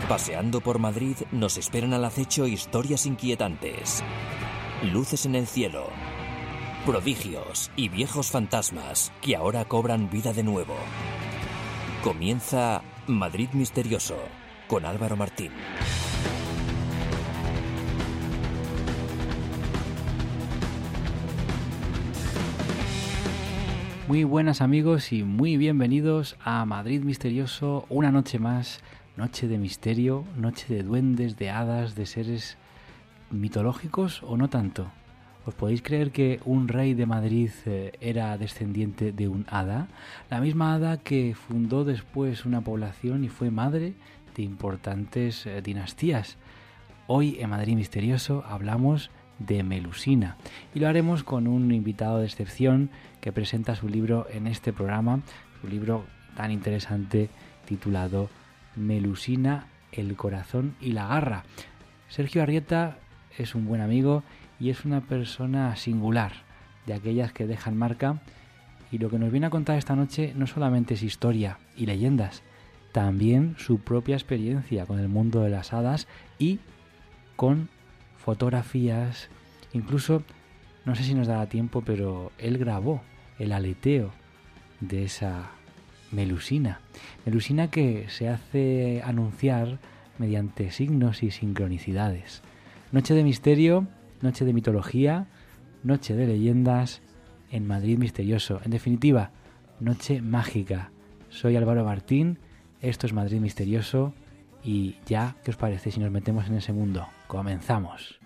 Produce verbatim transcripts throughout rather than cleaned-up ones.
Paseando por Madrid nos esperan al acecho historias inquietantes, luces en el cielo, prodigios y viejos fantasmas que ahora cobran vida de nuevo. Comienza Madrid Misterioso con Álvaro Martín. Muy buenas amigos y muy bienvenidos a Madrid Misterioso, una noche más, noche de misterio, noche de duendes, de hadas, de seres mitológicos o no tanto. ¿Os podéis creer que un rey de Madrid eh, era descendiente de un hada? La misma hada que fundó después una población y fue madre de importantes eh, dinastías. Hoy en Madrid Misterioso hablamos de Melusina y lo haremos con un invitado de excepción que presenta su libro en este programa, su libro tan interesante titulado Melusina, el corazón y la garra. Sergio Arrieta es un buen amigo y es una persona singular, de aquellas que dejan marca, y lo que nos viene a contar esta noche no solamente es historia y leyendas, también su propia experiencia con el mundo de las hadas y con fotografías, incluso, no sé si nos dará tiempo, pero él grabó el aleteo de esa Melusina. Melusina que se hace anunciar mediante signos y sincronicidades. Noche de misterio, noche de mitología, noche de leyendas en Madrid Misterioso. En definitiva, noche mágica. Soy Álvaro Martín, esto es Madrid Misterioso y ya, ¿qué os parece si nos metemos en ese mundo? Comenzamos.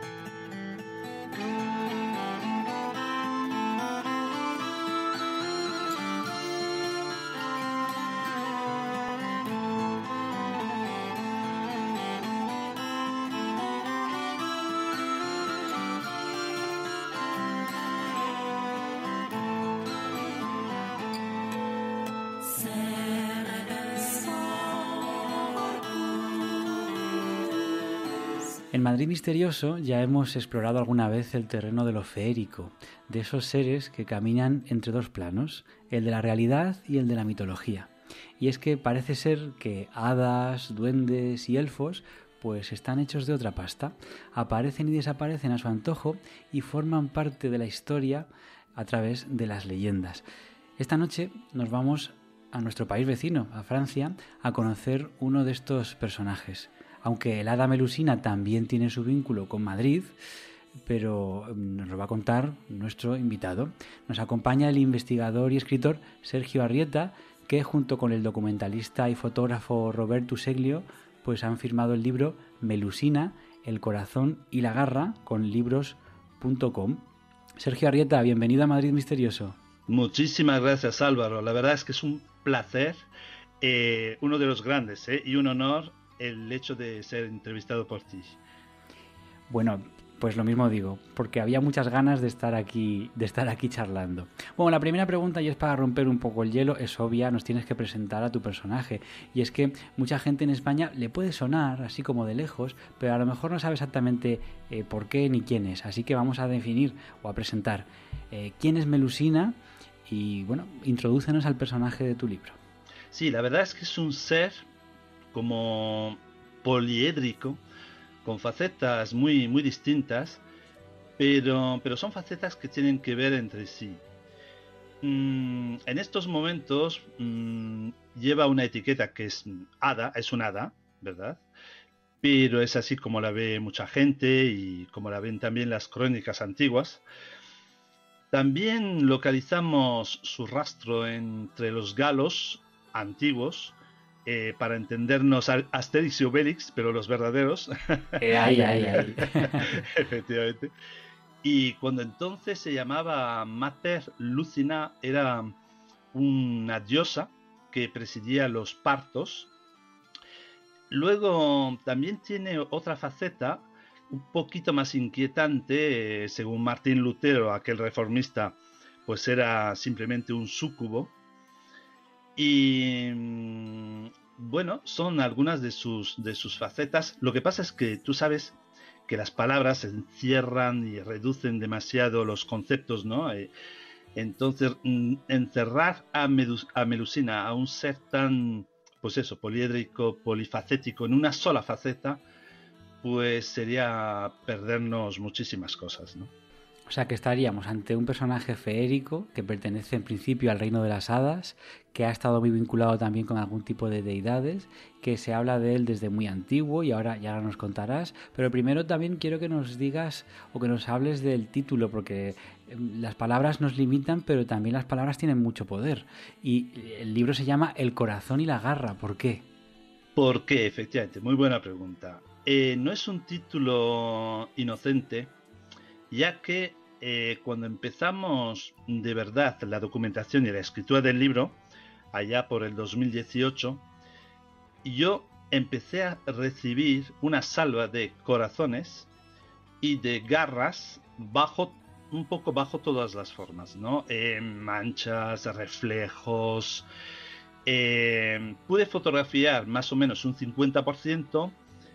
En Madrid Misterioso ya hemos explorado alguna vez el terreno de lo feérico, de esos seres que caminan entre dos planos, el de la realidad y el de la mitología. Y es que parece ser que hadas, duendes y elfos pues están hechos de otra pasta, aparecen y desaparecen a su antojo y forman parte de la historia a través de las leyendas. Esta noche nos vamos a nuestro país vecino, a Francia, a conocer uno de estos personajes. Aunque el hada Melusina también tiene su vínculo con Madrid, pero nos lo va a contar nuestro invitado. Nos acompaña el investigador y escritor Sergio Arrieta, que junto con el documentalista y fotógrafo Robert Useglio, pues han firmado el libro Melusina, el corazón y la garra con libros punto com. Sergio Arrieta, bienvenido a Madrid Misterioso. Muchísimas gracias, Álvaro. La verdad es que es un placer, eh, uno de los grandes, eh, y un honor el hecho de ser entrevistado por ti. Bueno, pues lo mismo digo, porque había muchas ganas de estar aquí, de estar aquí charlando. Bueno, la primera pregunta, y es para romper un poco el hielo, es obvia, nos tienes que presentar a tu personaje. Y es que mucha gente en España le puede sonar así como de lejos, pero a lo mejor no sabe exactamente eh, por qué ni quién es. Así que vamos a definir o a presentar eh, quién es Melusina y, bueno, introdúcenos al personaje de tu libro. Sí, la verdad es que es un ser como poliédrico, con facetas muy, muy distintas, pero, pero son facetas que tienen que ver entre sí. Mm, en estos momentos mm, lleva una etiqueta que es hada, es un hada, ¿verdad? Pero es así como la ve mucha gente y como la ven también las crónicas antiguas. También localizamos su rastro entre los galos antiguos, Eh, para entendernos Asterix y Obelix, pero los verdaderos. Eh, ay, ay, ay. Efectivamente. Y cuando entonces se llamaba Mater Lucina, era una diosa que presidía los partos. Luego también tiene otra faceta un poquito más inquietante, eh, según Martín Lutero, aquel reformista, pues era simplemente un súcubo. Y bueno, son algunas de sus, de sus facetas. Lo que pasa es que tú sabes que las palabras encierran y reducen demasiado los conceptos, ¿no? Eh, entonces, encerrar a, Medus, a Melusina, a un ser tan pues eso, poliédrico, polifacético en una sola faceta, pues sería perdernos muchísimas cosas, ¿no? O sea que estaríamos ante un personaje feérico que pertenece en principio al reino de las hadas, que ha estado muy vinculado también con algún tipo de deidades, que se habla de él desde muy antiguo y ahora ya nos contarás. Pero primero también quiero que nos digas o que nos hables del título, porque las palabras nos limitan, pero también las palabras tienen mucho poder. Y el libro se llama El corazón y la garra. ¿Por qué? ¿Por qué? Efectivamente, muy buena pregunta. Eh, no es un título inocente, ya que eh, cuando empezamos de verdad la documentación y la escritura del libro, allá por el dos mil dieciocho, yo empecé a recibir una salva de corazones y de garras bajo, un poco bajo todas las formas, ¿no? Eh, manchas, reflejos. Eh, pude fotografiar más o menos un cincuenta por ciento,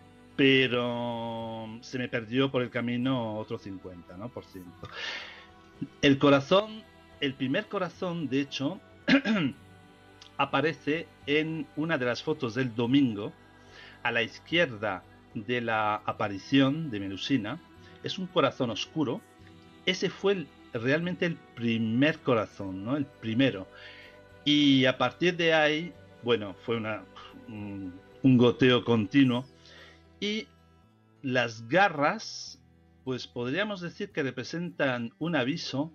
pero se me perdió por el camino otro cincuenta, ¿no? por ciento. El corazón, el primer corazón, de hecho, aparece en una de las fotos del domingo, a la izquierda de la aparición de Melusina. Es un corazón oscuro. Ese fue el, realmente el primer corazón, ¿no? El primero. Y a partir de ahí, bueno, fue una, un, un goteo continuo. Y las garras, pues podríamos decir que representan un aviso,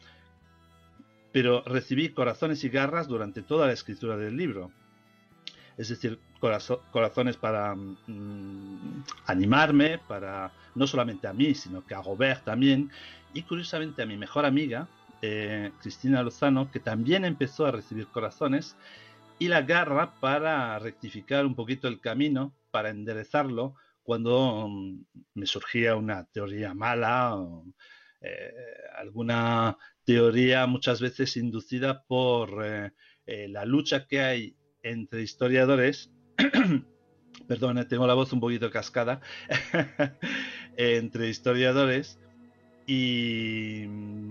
pero recibí corazones y garras durante toda la escritura del libro. Es decir, corazo- corazones para mmm, animarme, para no solamente a mí, sino que a Robert también, y curiosamente a mi mejor amiga, eh, Cristina Lozano, que también empezó a recibir corazones, y la garra para rectificar un poquito el camino, para enderezarlo cuando um, me surgía una teoría mala o eh, alguna teoría muchas veces inducida por eh, eh, la lucha que hay entre historiadores. Perdón, tengo la voz un poquito cascada. Entre historiadores y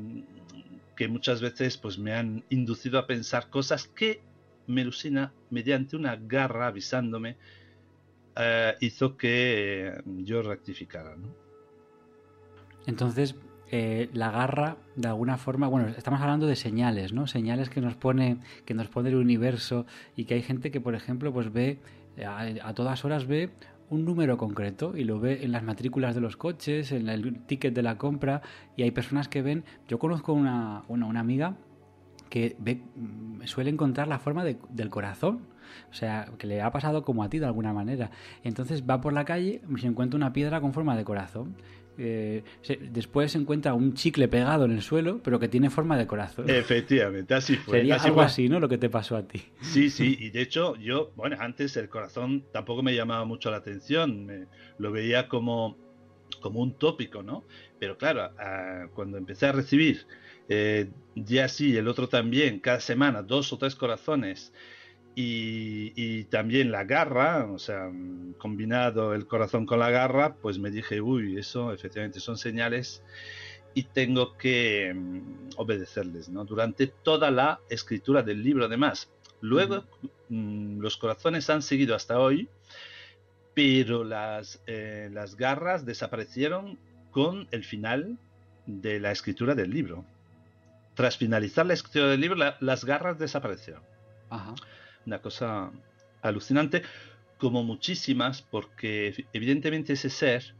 que muchas veces pues me han inducido a pensar cosas que Melusina, mediante una garra avisándome, eh, hizo que eh, yo rectificara, ¿no? Entonces, eh, la garra, de alguna forma, bueno, estamos hablando de señales, ¿no? Señales que nos pone, que nos pone el universo, y que hay gente que, por ejemplo, pues ve, a, a todas horas ve un número concreto y lo ve en las matrículas de los coches, en el ticket de la compra, y hay personas que ven, yo conozco una, una, una amiga que ve, suele encontrar la forma de, del corazón, o sea, que le ha pasado como a ti de alguna manera. Entonces va por la calle y se encuentra una piedra con forma de corazón. Eh, se, después se encuentra un chicle pegado en el suelo, pero que tiene forma de corazón. Efectivamente, así fue. Sería así algo fue. así, ¿no? Lo que te pasó a ti. Sí, sí, y de hecho yo, bueno, antes el corazón tampoco me llamaba mucho la atención, me, lo veía como, como un tópico, ¿no? Pero claro, uh, cuando empecé a recibir eh, día sí, el otro también, cada semana, dos o tres corazones, y, y también la garra, o sea, combinado el corazón con la garra, pues me dije, uy, eso efectivamente son señales y tengo que um, obedecerles, ¿no? Durante toda la escritura del libro, además. Luego, uh-huh. um, los corazones han seguido hasta hoy, pero las, eh, las garras desaparecieron con el final de la escritura del libro. Tras finalizar la escritura del libro, la, las garras desaparecieron. Ajá. Una cosa alucinante, como muchísimas, porque evidentemente ese ser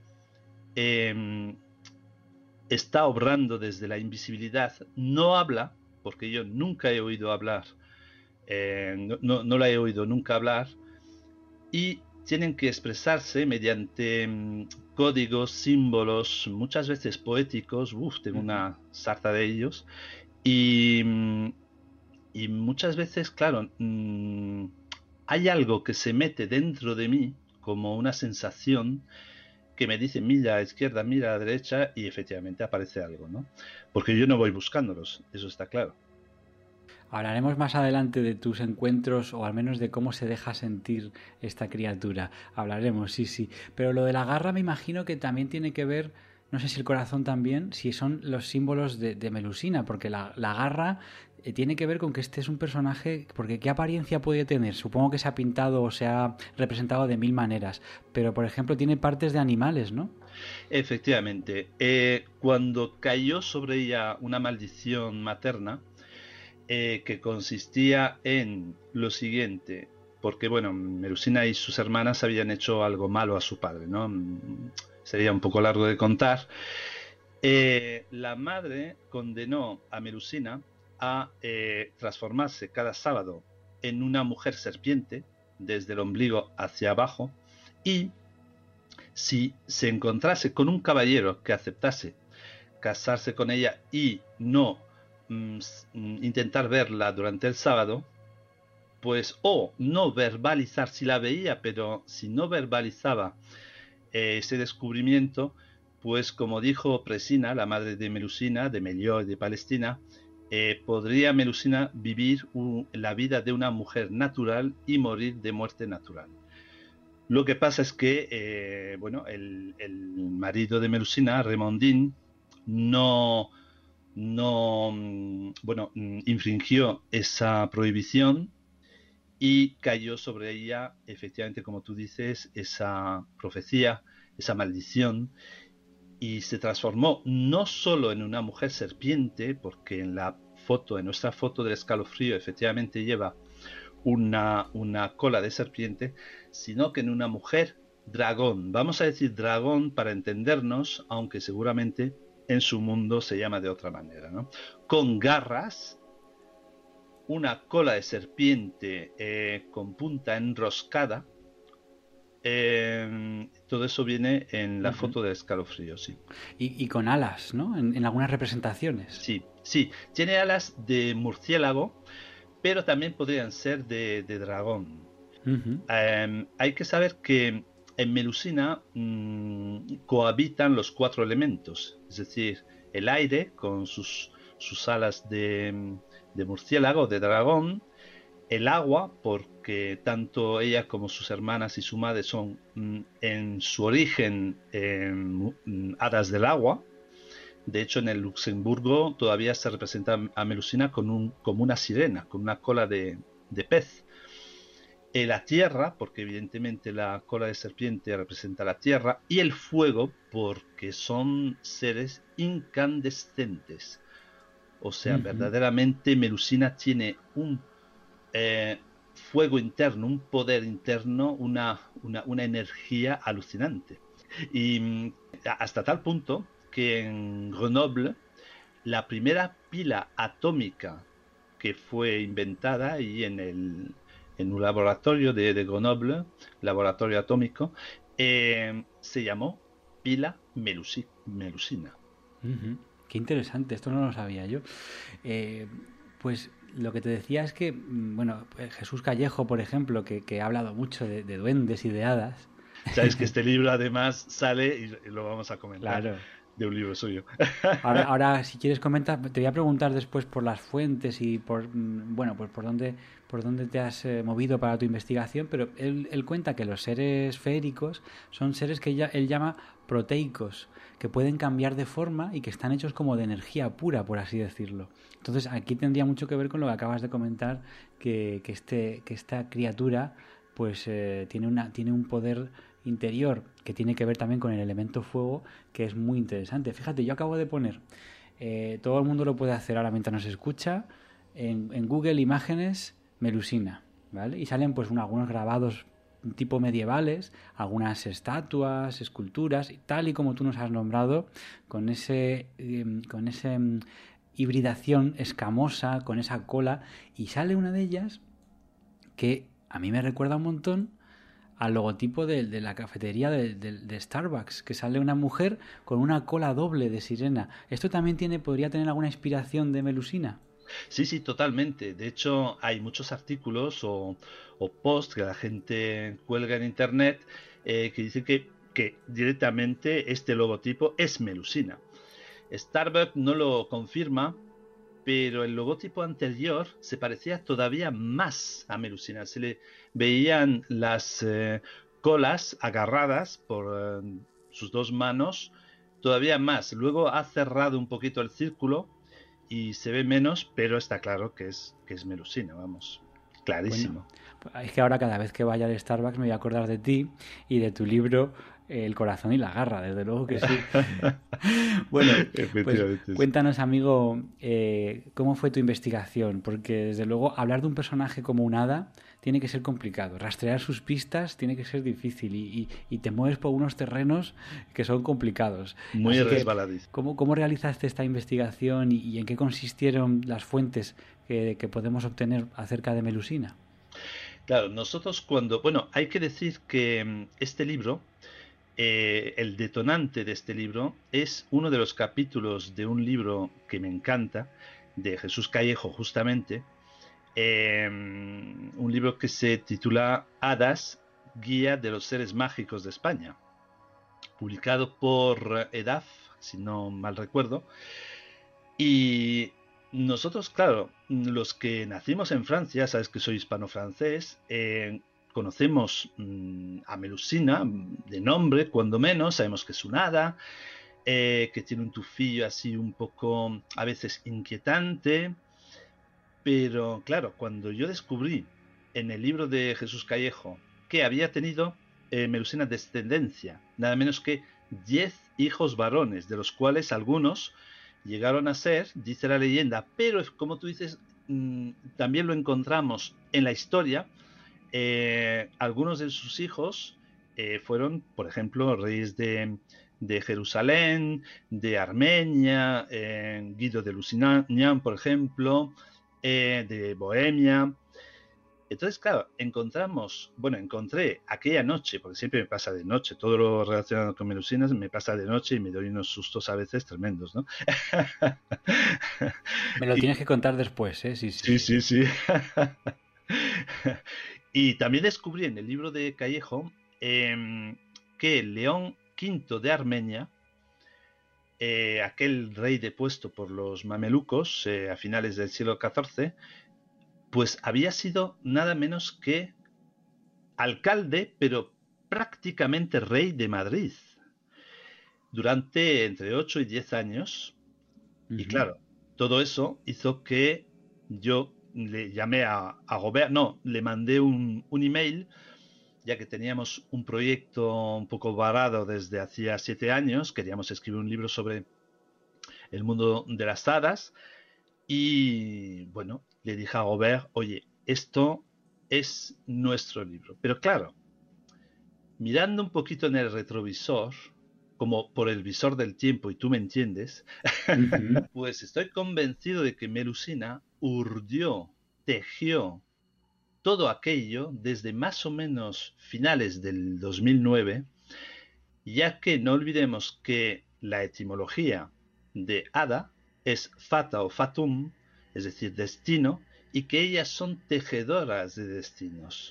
eh, está obrando desde la invisibilidad, no habla, porque yo nunca he oído hablar, eh, no, no, no la he oído nunca hablar, y tienen que expresarse mediante um, códigos, símbolos, muchas veces poéticos. Uf, tengo una sarta de ellos. Y, y muchas veces, claro, mmm, hay algo que se mete dentro de mí como una sensación que me dice mira a la izquierda, mira a la derecha, y efectivamente aparece algo, ¿no? Porque yo no voy buscándolos, eso está claro. Hablaremos más adelante de tus encuentros, o al menos de cómo se deja sentir esta criatura. Hablaremos, sí, sí. Pero lo de la garra me imagino que también tiene que ver no sé si el corazón también, si son los símbolos de, de Melusina, porque la, la garra eh, tiene que ver con que este es un personaje, porque ¿qué apariencia puede tener? Supongo que se ha pintado o se ha representado de mil maneras, pero por ejemplo tiene partes de animales, ¿no? Efectivamente, eh, cuando cayó sobre ella una maldición materna, eh, que consistía en lo siguiente, porque bueno, Melusina y sus hermanas habían hecho algo malo a su padre, ¿no? Sería un poco largo de contar. Eh, la madre condenó a Melusina a eh, transformarse cada sábado en una mujer serpiente, desde el ombligo hacia abajo, y si se encontrase con un caballero que aceptase casarse con ella y no mm, intentar verla durante el sábado, pues o no verbalizar si la veía, pero si no verbalizaba eh, ese descubrimiento, pues como dijo Presina, la madre de Melusina, de Melió y de Palestina, eh, podría Melusina vivir un, la vida de una mujer natural y morir de muerte natural. Lo que pasa es que, eh, bueno, el, el marido de Melusina, Remondín, no, no, bueno, infringió esa prohibición y cayó sobre ella, efectivamente, como tú dices, esa profecía, esa maldición, y se transformó no solo en una mujer serpiente, porque en la foto, en nuestra foto del escalofrío, efectivamente lleva una, una cola de serpiente, sino que en una mujer dragón. Vamos a decir dragón para entendernos, aunque seguramente en su mundo se llama de otra manera, ¿no? Con garras, una cola de serpiente eh, con punta enroscada. Eh, todo eso viene en la uh-huh. foto de escalofrío, sí. Y, y con alas, ¿no? En, en algunas representaciones. Sí, sí. Tiene alas de murciélago, pero también podrían ser de, de dragón. Uh-huh. Eh, hay que saber que en Melusina mmm, cohabitan los cuatro elementos, es decir, el aire con sus, sus alas de, de murciélago, de dragón, el agua, porque tanto ella como sus hermanas y su madre son mmm, en su origen eh, hadas del agua. De hecho, en el Luxemburgo todavía se representa a Melusina con un, como una sirena, con una cola de, de pez. Eh, la tierra, porque evidentemente la cola de serpiente representa la tierra, y el fuego, porque son seres incandescentes. O sea, uh-huh. verdaderamente Melusina tiene un eh, fuego interno, un poder interno, una, una, una energía alucinante. Y hasta tal punto que en Grenoble la primera pila atómica que fue inventada y en, el, en un laboratorio de, de Grenoble, laboratorio atómico, eh, se llamó pila Melusi, Melusina. Uh-huh. Qué interesante, esto no lo sabía yo. Eh, pues lo que te decía es que, bueno, Jesús Callejo, por ejemplo, que, que ha hablado mucho de, de duendes y de hadas. Sabes que este libro además sale y lo vamos a comentar. Claro. De un libro suyo. Ahora, ahora, si quieres comentar, te voy a preguntar después por las fuentes y por, bueno, pues por dónde, por dónde te has eh, movido para tu investigación, pero él, él cuenta que los seres feéricos son seres que ella, él llama proteicos, que pueden cambiar de forma y que están hechos como de energía pura, por así decirlo. Entonces, aquí tendría mucho que ver con lo que acabas de comentar, que, que, este, que esta criatura pues eh, tiene, una, tiene un poder interior que tiene que ver también con el elemento fuego, que es muy interesante. Fíjate, yo acabo de poner, eh, todo el mundo lo puede hacer ahora mientras nos escucha, en, en Google Imágenes Melusina, ¿vale? Y salen pues un, algunos grabados tipo medievales, algunas estatuas, esculturas, tal y como tú nos has nombrado, con ese, eh, con ese um, hibridación escamosa, con esa cola, y sale una de ellas que a mí me recuerda un montón al logotipo de, de la cafetería de, de, de Starbucks, que sale una mujer con una cola doble de sirena. ¿Esto también tiene, podría tener alguna inspiración de Melusina? Sí, sí, totalmente. De hecho, hay muchos artículos o, o posts que la gente cuelga en internet eh, que dicen que, que directamente este logotipo es Melusina. Starbucks no lo confirma, pero el logotipo anterior se parecía todavía más a Melusina. Se le veían las eh, colas agarradas por eh, sus dos manos todavía más. Luego ha cerrado un poquito el círculo y se ve menos, pero está claro que es, que es Melusina, vamos, clarísimo. Bueno, es que ahora cada vez que vaya al Starbucks me voy a acordar de ti y de tu libro El corazón y la garra, desde luego que sí. Bueno, pues cuéntanos, amigo, eh, ¿cómo fue tu investigación? Porque desde luego hablar de un personaje como un hada tiene que ser complicado. Rastrear sus pistas tiene que ser difícil y, y, y te mueves por unos terrenos que son complicados. Muy resbaladizos. ¿Cómo, ¿Cómo realizaste esta investigación y, y en qué consistieron las fuentes que, que podemos obtener acerca de Melusina? Claro, nosotros cuando... Bueno, hay que decir que este libro... Eh, el detonante de este libro es uno de los capítulos de un libro que me encanta, de Jesús Callejo justamente, eh, un libro que se titula Hadas, Guía de los Seres Mágicos de España, publicado por EDAF, si no mal recuerdo. Y nosotros, claro, los que nacimos en Francia, sabes que soy hispano-francés, eh, conocemos mmm, a Melusina de nombre, cuando menos, sabemos que es un hada, eh, que tiene un tufillo así un poco a veces inquietante, pero claro, cuando yo descubrí en el libro de Jesús Callejo que había tenido eh, Melusina descendencia, nada menos que diez hijos varones, de los cuales algunos llegaron a ser, dice la leyenda, pero como tú dices, mmm, también lo encontramos en la historia. Eh, algunos de sus hijos eh, fueron, por ejemplo, reyes de, de Jerusalén, de Armenia, eh, Guido de Lusignan, por ejemplo, eh, de Bohemia. Entonces, claro, encontramos, bueno, encontré aquella noche, porque siempre me pasa de noche, todo lo relacionado con Melusina me pasa de noche y me doy unos sustos a veces tremendos, ¿no? Me lo y, tienes que contar después, ¿eh? Sí, sí, sí. sí, sí. Y también descubrí en el libro de Callejo eh, que León quinto de Armenia, eh, aquel rey depuesto por los mamelucos eh, a finales del siglo catorce, pues había sido nada menos que alcalde, pero prácticamente rey de Madrid, durante entre ocho y diez años. Uh-huh. Y claro, todo eso hizo que yo le llamé a, a Gobert, no, le mandé un, un email, ya que teníamos un proyecto un poco varado desde hacía siete años, queríamos escribir un libro sobre el mundo de las hadas, y bueno, le dije a Gobert, oye, esto es nuestro libro. Pero claro, mirando un poquito en el retrovisor, como por el visor del tiempo, y tú me entiendes, uh-huh. pues estoy convencido de que Melusina urdió, tejió todo aquello desde más o menos finales del dos mil nueve, ya que no olvidemos que la etimología de hada es fata o fatum, es decir, destino, y que ellas son tejedoras de destinos.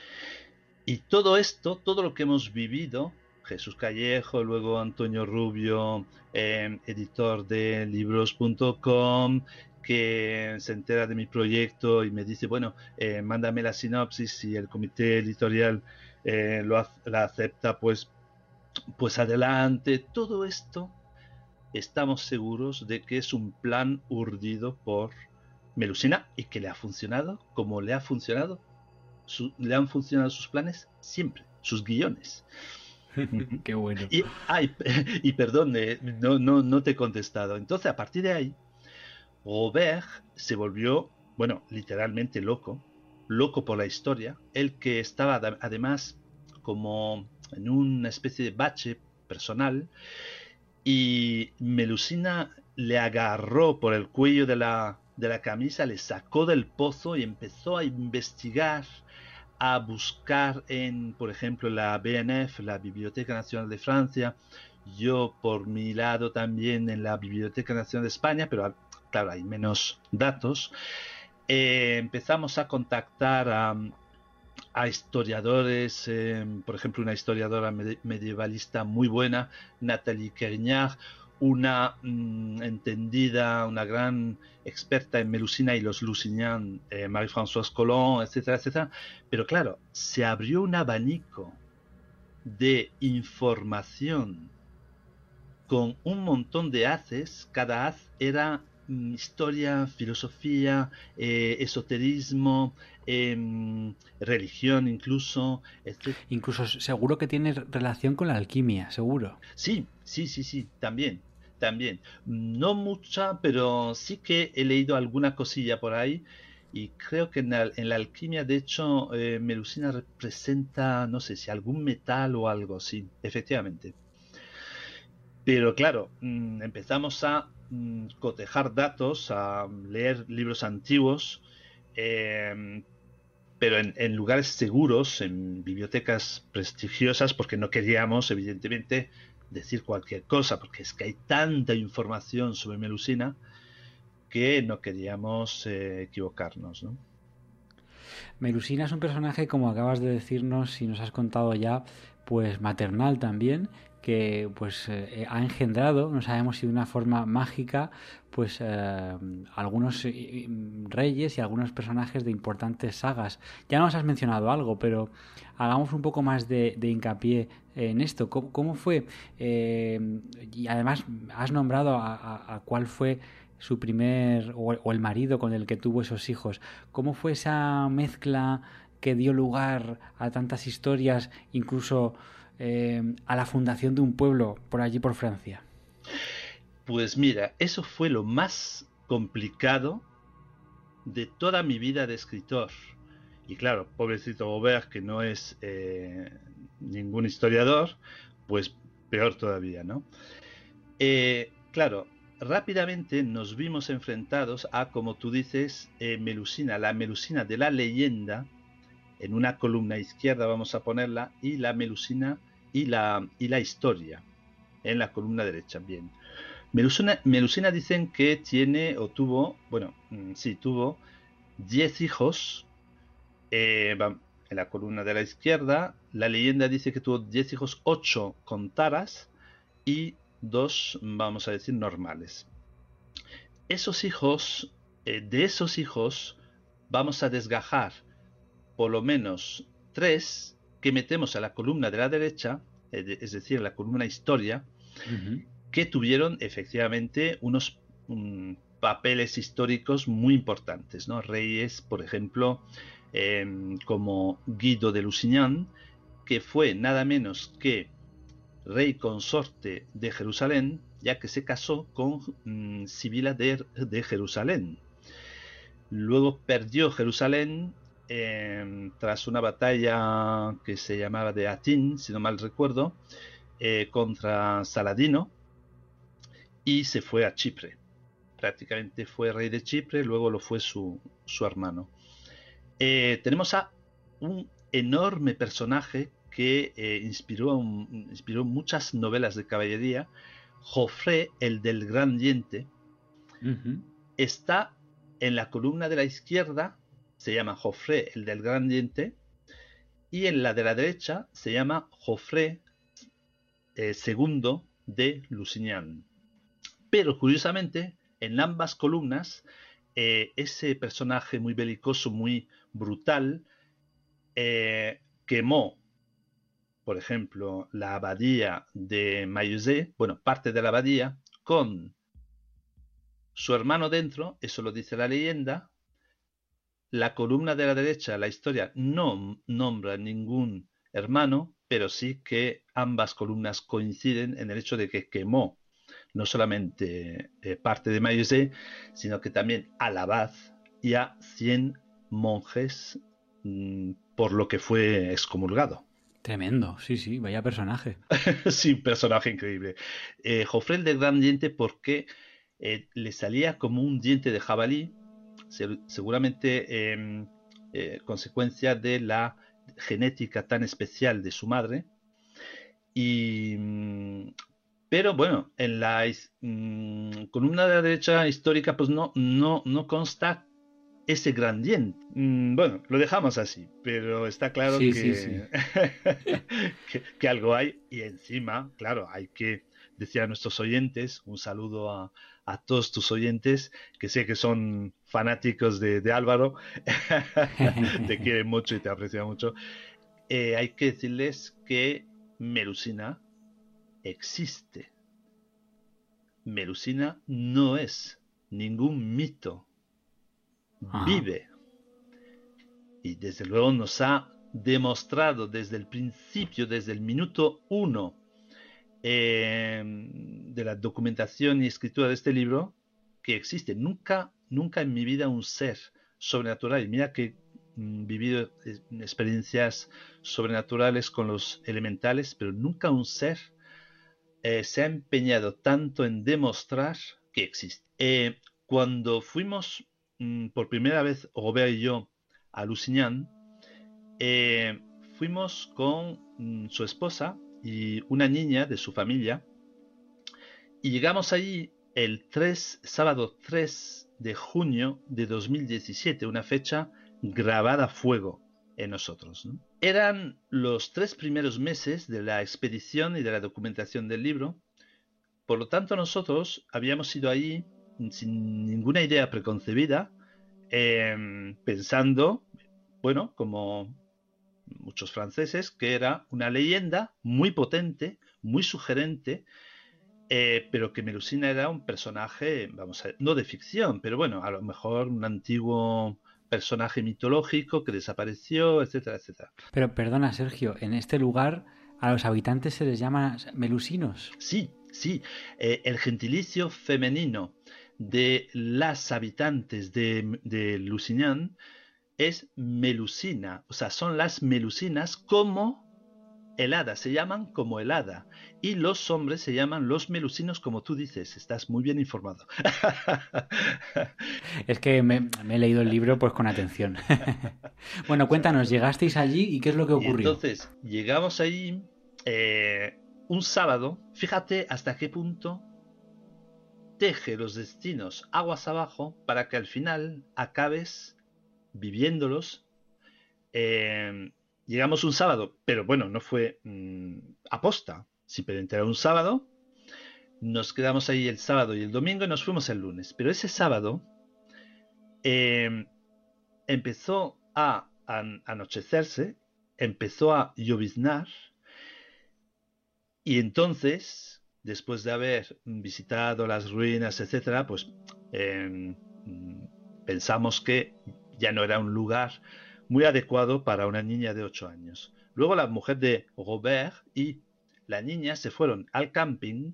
Y todo esto, todo lo que hemos vivido, Jesús Callejo, luego Antonio Rubio, eh, editor de libros punto com, que se entera de mi proyecto y me dice, bueno, eh, mándame la sinopsis, y el comité editorial eh, lo, la acepta, pues, pues adelante. Todo esto estamos seguros de que es un plan urdido por Melusina y que le ha funcionado como le ha funcionado, su, le han funcionado sus planes siempre, sus guiones. Qué bueno. Y, ay, y perdón, eh, no, no, no te he contestado. Entonces, a partir de ahí, Gobert se volvió, bueno, literalmente loco, loco por la historia. Él que estaba además como en una especie de bache personal, y Melusina le agarró por el cuello de la, de la camisa, le sacó del pozo y empezó a investigar, a buscar en, por ejemplo, la B N F, la Biblioteca Nacional de Francia, yo por mi lado también en la Biblioteca Nacional de España, pero claro, hay menos datos. Eh, empezamos a contactar a, a historiadores, eh, por ejemplo, una historiadora medievalista muy buena, Nathalie Querignard, una mmm, entendida, una gran experta en Melusina y los Lusignan, eh, Marie-Françoise Collomb, etcétera, etcétera. Pero claro, se abrió un abanico de información con un montón de haces. Cada haz era mm, historia, filosofía, eh, esoterismo, em, religión incluso, etcétera. Incluso seguro que tiene relación con la alquimia, seguro. Sí, sí, sí, sí, también, también. No mucha, pero sí que he leído alguna cosilla por ahí y creo que en la, en la alquimia, de hecho, eh, Melusina representa, no sé si algún metal o algo, sí, efectivamente. Pero claro, mm, empezamos a mm, cotejar datos, a leer libros antiguos, eh, pero en, en lugares seguros, en bibliotecas prestigiosas, porque no queríamos, evidentemente, decir cualquier cosa, porque es que hay tanta información sobre Melusina que no queríamos eh, equivocarnos, ¿no? Melusina es un personaje, como acabas de decirnos y nos has contado ya, pues maternal también, que pues eh, ha engendrado, no sabemos si de una forma mágica, pues eh, algunos eh, reyes y algunos personajes de importantes sagas. Ya nos has mencionado algo, pero hagamos un poco más de, de hincapié en esto. ¿Cómo, cómo fue? Eh, y además has nombrado a, a, a cuál fue su primer o, o el marido con el que tuvo esos hijos. ¿Cómo fue esa mezcla que dio lugar a tantas historias, incluso eh, a la fundación de un pueblo por allí por Francia? Pues mira, eso fue lo más complicado de toda mi vida de escritor. Y claro, pobrecito Aubert, que no es eh, ningún historiador, pues peor todavía, ¿no? Eh, claro, rápidamente nos vimos enfrentados a, como tú dices, eh, Melusina, la Melusina de la leyenda, en una columna izquierda vamos a ponerla, y la Melusina y la, y la historia, en la columna derecha, bien. Melusina, Melusina dicen que tiene, o tuvo, bueno, sí, tuvo diez hijos, eh, en la columna de la izquierda. La leyenda dice que tuvo diez hijos, ocho con taras y dos, vamos a decir, normales. Esos hijos, eh, de esos hijos, vamos a desgajar por lo menos tres que metemos a la columna de la derecha, eh, es decir, la columna historia, uh-huh. que tuvieron efectivamente unos um, papeles históricos muy importantes, ¿no? Reyes, por ejemplo, eh, como Guido de Lusignan, que fue nada menos que rey consorte de Jerusalén, ya que se casó con mmm, Sibila de, de Jerusalén. Luego perdió Jerusalén eh, tras una batalla que se llamaba de Atín, si no mal recuerdo, eh, contra Saladino, y se fue a Chipre. Prácticamente fue rey de Chipre, luego lo fue su, su hermano. Eh, tenemos a un enorme personaje que eh, inspiró, un, inspiró muchas novelas de caballería, Joffre, el del gran diente. Uh-huh. Está en la columna de la izquierda, se llama Joffre, el del gran diente, y en la de la derecha se llama Joffre eh, segundo de Lusignan. Pero curiosamente, en ambas columnas, eh, ese personaje muy belicoso, muy brutal, eh, quemó, por ejemplo, la abadía de Maillezais, bueno, parte de la abadía, con su hermano dentro, eso lo dice la leyenda. La columna de la derecha, la historia, no nombra ningún hermano, pero sí que ambas columnas coinciden en el hecho de que quemó no solamente eh, parte de Maillezais, sino que también al abad y a cien monjes, mmm, por lo que fue excomulgado. Tremendo, sí, sí, vaya personaje. Sí, un personaje increíble. Eh, Joffre del gran diente porque eh, le salía como un diente de jabalí, se, seguramente eh, eh, consecuencia de la genética tan especial de su madre. Y, pero bueno, en la mmm, columna de la derecha histórica pues no, no, no consta ese gran diente. Mm, bueno, lo dejamos así, pero está claro sí, que, sí, sí. que, que algo hay. Y encima, claro, hay que decir a nuestros oyentes, un saludo a, a todos tus oyentes, que sé que son fanáticos de, de Álvaro, te quieren mucho y te aprecian mucho. Eh, hay que decirles que Melusina existe. Melusina no es ningún mito, Ajá. vive. Y desde luego nos ha demostrado desde el principio, desde el minuto uno eh, de la documentación y escritura de este libro, que existe. Nunca, nunca en mi vida un ser sobrenatural. Y mira que he mm, vivido eh, experiencias sobrenaturales con los elementales, pero nunca un ser eh, se ha empeñado tanto en demostrar que existe. Eh, cuando fuimos mm, por primera vez, Robert y yo, a Lusignan, eh, fuimos con mm, su esposa y una niña de su familia y llegamos allí el tres, sábado tres de junio de dos mil diecisiete, una fecha grabada a fuego en nosotros, ¿no? Eran los tres primeros meses de la expedición y de la documentación del libro. Por lo tanto, nosotros habíamos ido ahí sin ninguna idea preconcebida, eh, pensando, bueno, como muchos franceses, que era una leyenda muy potente, muy sugerente, eh, pero que Melusina era un personaje, vamos a ver, no de ficción, pero bueno, a lo mejor un antiguo personaje mitológico que desapareció, etcétera, etcétera. Pero perdona, Sergio, en este lugar a los habitantes se les llama melusinos. Sí, sí, eh, el gentilicio femenino de las habitantes de, de Lusignan es Melusina, o sea, son las Melusinas como el hada, se llaman como el hada, y los hombres se llaman los melusinos, como tú dices. Estás muy bien informado. Es que me, me he leído el libro pues con atención. Bueno, cuéntanos, llegasteis allí y qué es lo que Y ocurrió. entonces llegamos ahí eh, un sábado. Fíjate hasta qué punto teje los destinos aguas abajo para que al final acabes viviéndolos. Eh, llegamos un sábado, pero bueno, no fue mmm, aposta. Simplemente era un sábado. Nos quedamos ahí el sábado y el domingo y nos fuimos el lunes. Pero ese sábado eh, empezó a an anochecerse, empezó a lloviznar y entonces, después de haber visitado las ruinas, etcétera, pues eh, pensamos que ya no era un lugar muy adecuado para una niña de ocho años. Luego la mujer de Robert y la niña se fueron al camping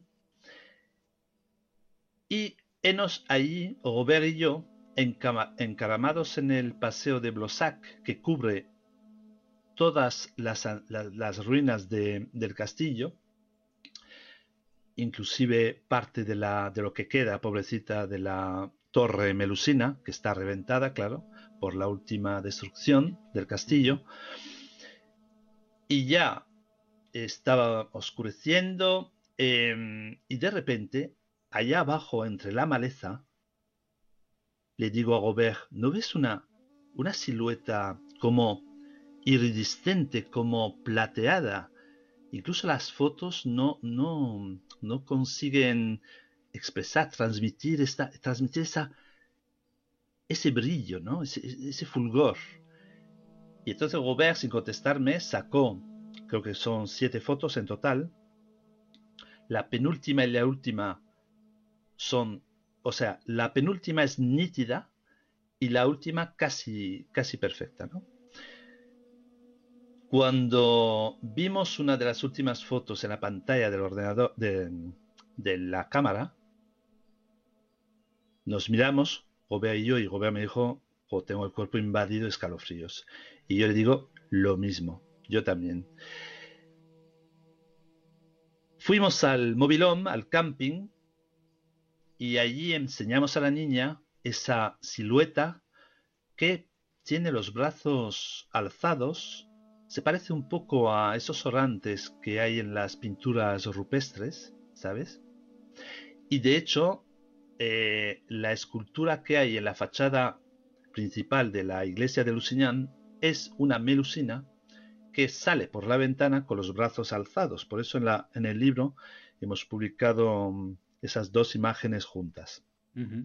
y enos allí, Robert y yo, encaramados en el paseo de Blossac, que cubre todas las, las, las ruinas de, del castillo, inclusive parte de, la, de lo que queda, pobrecita, de la torre Melusina, que está reventada, claro, por la última destrucción del castillo. Y ya estaba oscureciendo eh, y de repente, allá abajo, entre la maleza, le digo a Robert, ¿no ves una, una silueta como iridiscente, como plateada? Incluso las fotos no, no, no consiguen expresar, transmitir, esta, transmitir esa, ese brillo, ¿no? Ese, ese fulgor. Y entonces Robert, sin contestarme, sacó, creo que son siete fotos en total. La penúltima y la última son, o sea, la penúltima es nítida y la última casi, casi perfecta, ¿no? Cuando vimos una de las últimas fotos en la pantalla del ordenador, de, de la cámara, nos miramos, Gobea y yo, y Gobea me dijo, oh, tengo el cuerpo invadido de escalofríos. Y yo le digo, lo mismo, yo también. Fuimos al mobilhome, al camping, y allí enseñamos a la niña esa silueta que tiene los brazos alzados. Se parece un poco a esos orantes que hay en las pinturas rupestres, ¿sabes? Y de hecho, eh, la escultura que hay en la fachada principal de la iglesia de Lusignan es una melusina que sale por la ventana con los brazos alzados. Por eso en, la, en el libro hemos publicado esas dos imágenes juntas. Uh-huh.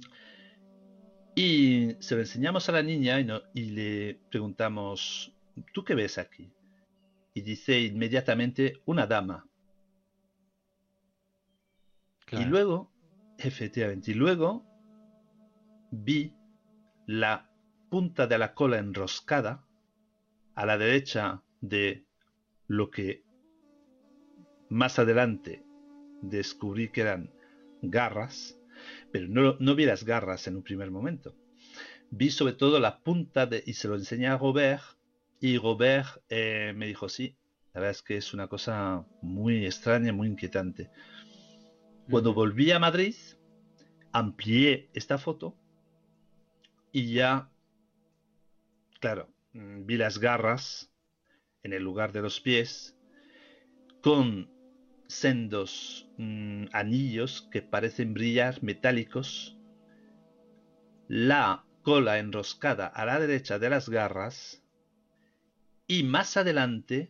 Y se lo enseñamos a la niña y, no, y le preguntamos, ¿tú qué ves aquí? Y dice inmediatamente, una dama. Claro. Y luego Efectivamente. Y luego vi la punta de la cola enroscada a la derecha de lo que más adelante descubrí que eran garras, pero no, no vi las garras en un primer momento. Vi sobre todo la punta de, y se lo enseñé a Robert, y Robert eh, me dijo, sí, la verdad es que es una cosa muy extraña, muy inquietante. Cuando Ujú. volví a Madrid, amplié esta foto y ya, claro, mm, vi las garras en el lugar de los pies con sendos mm, anillos que parecen brillar, metálicos, la cola enroscada a la derecha de las garras y más adelante,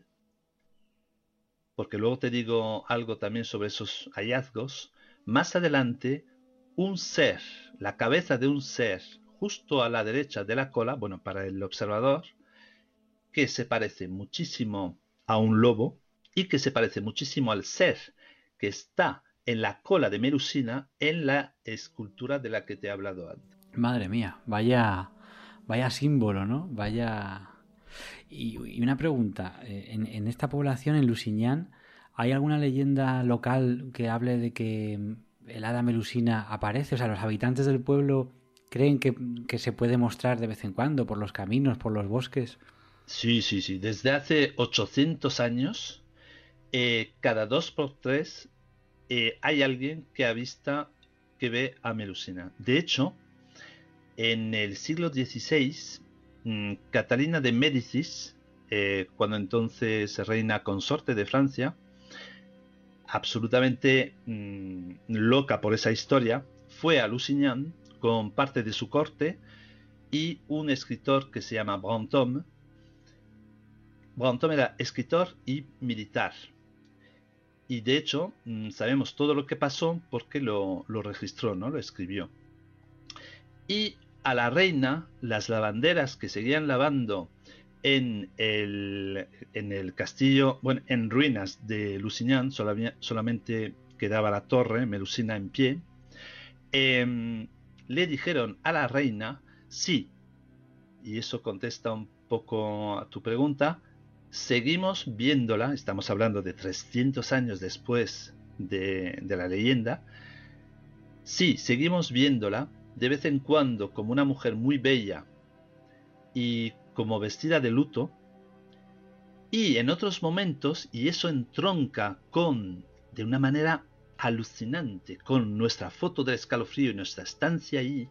porque luego te digo algo también sobre esos hallazgos, más adelante un ser, la cabeza de un ser justo a la derecha de la cola, bueno, para el observador, que se parece muchísimo a un lobo y que se parece muchísimo al ser que está en la cola de Melusina en la escultura de la que te he hablado antes. Madre mía, vaya, vaya símbolo, ¿no? Vaya... Y, y una pregunta, eh, en, en esta población, en Lusignan, ¿hay alguna leyenda local que hable de que mm, el hada Melusina aparece? O sea, los habitantes del pueblo creen que, que se puede mostrar de vez en cuando por los caminos, por los bosques. Sí, sí, sí. Desde hace ochocientos años, eh, cada dos por tres eh, hay alguien que avista, que ve a Melusina. De hecho, en el siglo dieciséis, mmm, Catalina de Médicis, eh, cuando entonces reina consorte de Francia, absolutamente mmm, loca por esa historia, fue a Lusignan con parte de su corte y un escritor que se llama Brantôme. Brantôme era escritor y militar. Y de hecho, mmm, sabemos todo lo que pasó porque lo, lo registró, ¿no? Lo escribió. Y a la reina, las lavanderas que seguían lavando en el, en el castillo, bueno, en ruinas de Lusignan, solamente quedaba la torre, Melusina en pie, eh, le dijeron a la reina, sí, y eso contesta un poco a tu pregunta, seguimos viéndola, estamos hablando de trescientos años después de, de la leyenda, sí, seguimos viéndola de vez en cuando como una mujer muy bella y como vestida de luto, y en otros momentos, y eso entronca con, de una manera alucinante, con nuestra foto del escalofrío y nuestra estancia allí,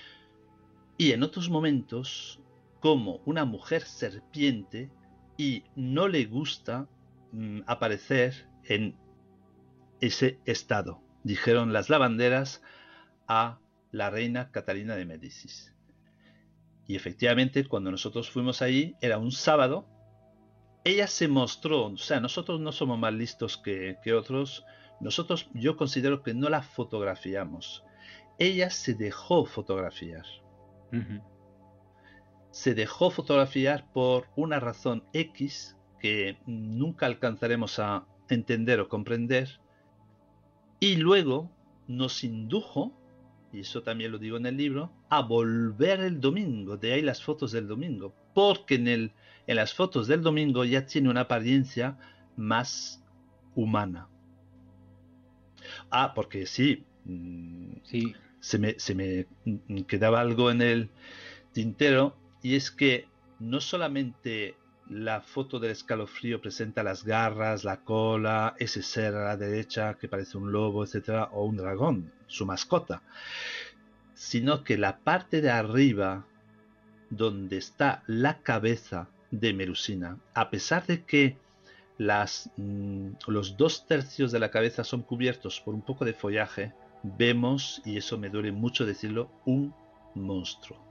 y en otros momentos como una mujer serpiente y no le gusta mm, aparecer en ese estado, dijeron las lavanderas a la reina Catalina de Médicis. Y efectivamente, cuando nosotros fuimos allí, era un sábado, ella se mostró, o sea, nosotros no somos más listos que, que otros, nosotros yo considero que no la fotografiamos, ella se dejó fotografiar. Uh-huh. Se dejó fotografiar por una razón X que nunca alcanzaremos a entender o comprender, y luego nos indujo, y eso también lo digo en el libro, a volver el domingo, de ahí las fotos del domingo, porque en, el, en las fotos del domingo ya tiene una apariencia más humana. Ah, porque sí, sí. Se, me, se me quedaba algo en el tintero, y es que no solamente la foto del escalofrío presenta las garras, la cola, ese ser a la derecha que parece un lobo, etcétera, o un dragón, su mascota, sino que la parte de arriba, donde está la cabeza de Melusina, a pesar de que las, mmm, los dos tercios de la cabeza son cubiertos por un poco de follaje, vemos, y eso me duele mucho decirlo, un monstruo.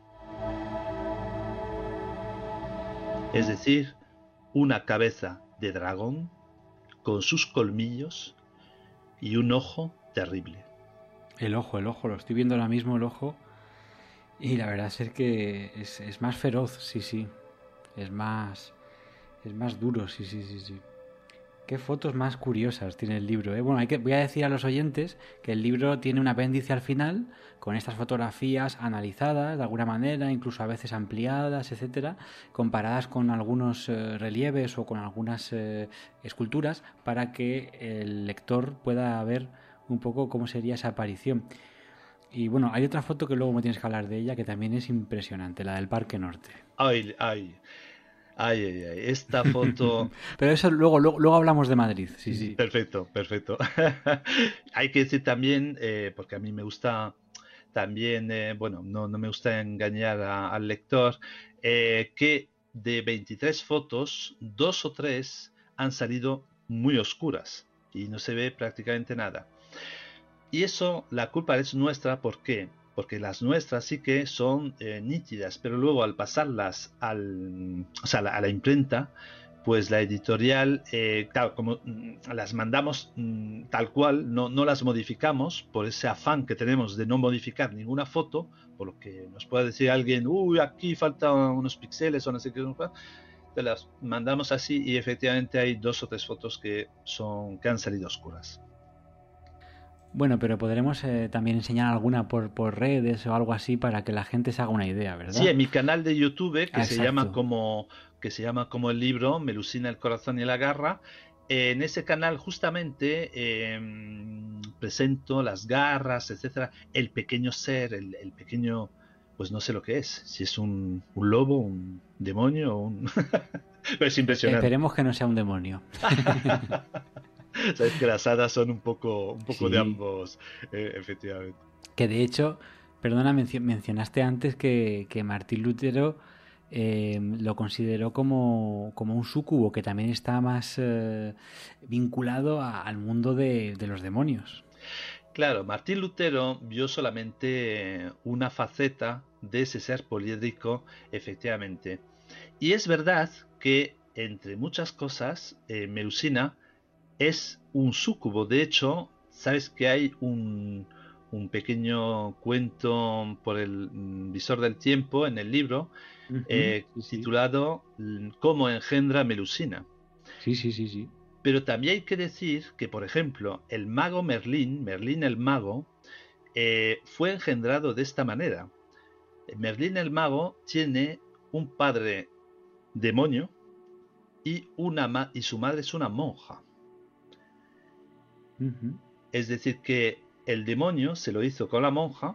Es decir, una cabeza de dragón con sus colmillos y un ojo terrible. El ojo, el ojo, lo estoy viendo ahora mismo, el ojo. Y la verdad es que es, es más feroz, sí, sí. Es más, es más duro, sí, sí, sí, sí. Qué fotos más curiosas tiene el libro, ¿eh? Bueno, hay que, voy a decir a los oyentes que el libro tiene un apéndice al final con estas fotografías analizadas de alguna manera, incluso a veces ampliadas, etcétera, comparadas con algunos eh, relieves o con algunas eh, esculturas para que el lector pueda ver un poco cómo sería esa aparición. Y bueno, hay otra foto que luego me tienes que hablar de ella que también es impresionante, la del Parque Norte. Ay, ay. Ay, ay, ay, esta foto... Pero eso luego, luego, luego hablamos de Madrid, sí, sí. Perfecto, perfecto. Hay que decir también, eh, porque a mí me gusta también, eh, bueno, no, no me gusta engañar a- al lector, eh, que de veintitrés fotos, dos o tres han salido muy oscuras y no se ve prácticamente nada. Y eso, la culpa es nuestra, ¿por qué? Porque las nuestras sí que son eh, nítidas, pero luego al pasarlas al, o sea, a la, a la imprenta, pues la editorial, eh, claro, como mm, las mandamos mm, tal cual, no, no las modificamos por ese afán que tenemos de no modificar ninguna foto, por lo que nos puede decir alguien, uy, aquí faltan unos píxeles o no sé qué, te las mandamos así y efectivamente hay dos o tres fotos que, son, que han salido oscuras. Bueno, pero podremos eh, también enseñar alguna por, por redes o algo así para que la gente se haga una idea, ¿verdad? Sí, en mi canal de YouTube, que Ah, se exacto. llama como que se llama como el libro Melusina, el corazón y la garra. eh, en ese canal justamente eh, presento las garras, etcétera, el pequeño ser, el, el pequeño, pues no sé lo que es, si es un, un lobo, un demonio, un... Pero es impresionante. Esperemos que no sea un demonio. Sabes que las hadas son un poco, un poco Sí. de ambos, eh, efectivamente. Que de hecho, perdona, mencio- mencionaste antes que, que Martín Lutero eh, lo consideró como, como un súcubo, que también está más eh, vinculado a- al mundo de, de los demonios. Claro, Martín Lutero vio solamente una faceta de ese ser poliédrico, efectivamente. Y es verdad que, entre muchas cosas, eh, Melusina es un súcubo. De hecho, sabes que hay un, un pequeño cuento por el mm, visor del tiempo en el libro Ujú, eh, sí, sí. titulado mm, ¿Cómo engendra Melusina? Sí, sí, sí, sí. Pero también hay que decir que, por ejemplo, el mago Merlín, Merlín el mago, eh, fue engendrado de esta manera. Merlín el mago tiene un padre demonio y, una ma y su madre es una monja. Ujú. Es decir, que el demonio se lo hizo con la monja,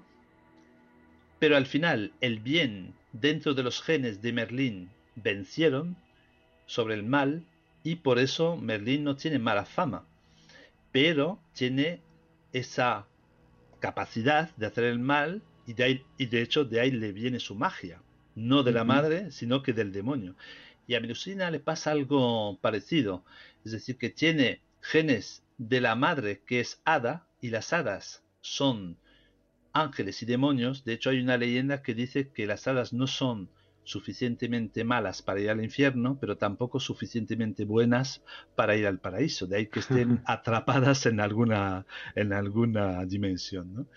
pero al final el bien dentro de los genes de Merlín vencieron sobre el mal y por eso Merlín no tiene mala fama, pero tiene esa capacidad de hacer el mal y de, ahí, y de hecho de ahí le viene su magia, no de la Ujú. madre, sino que del demonio. Y a Melusina le pasa algo parecido, es decir, que tiene genes de la madre que es hada y las hadas son ángeles y demonios. De hecho hay una leyenda que dice que las hadas no son suficientemente malas para ir al infierno, pero tampoco suficientemente buenas para ir al paraíso. De ahí que estén atrapadas en alguna, en alguna dimensión, ¿no?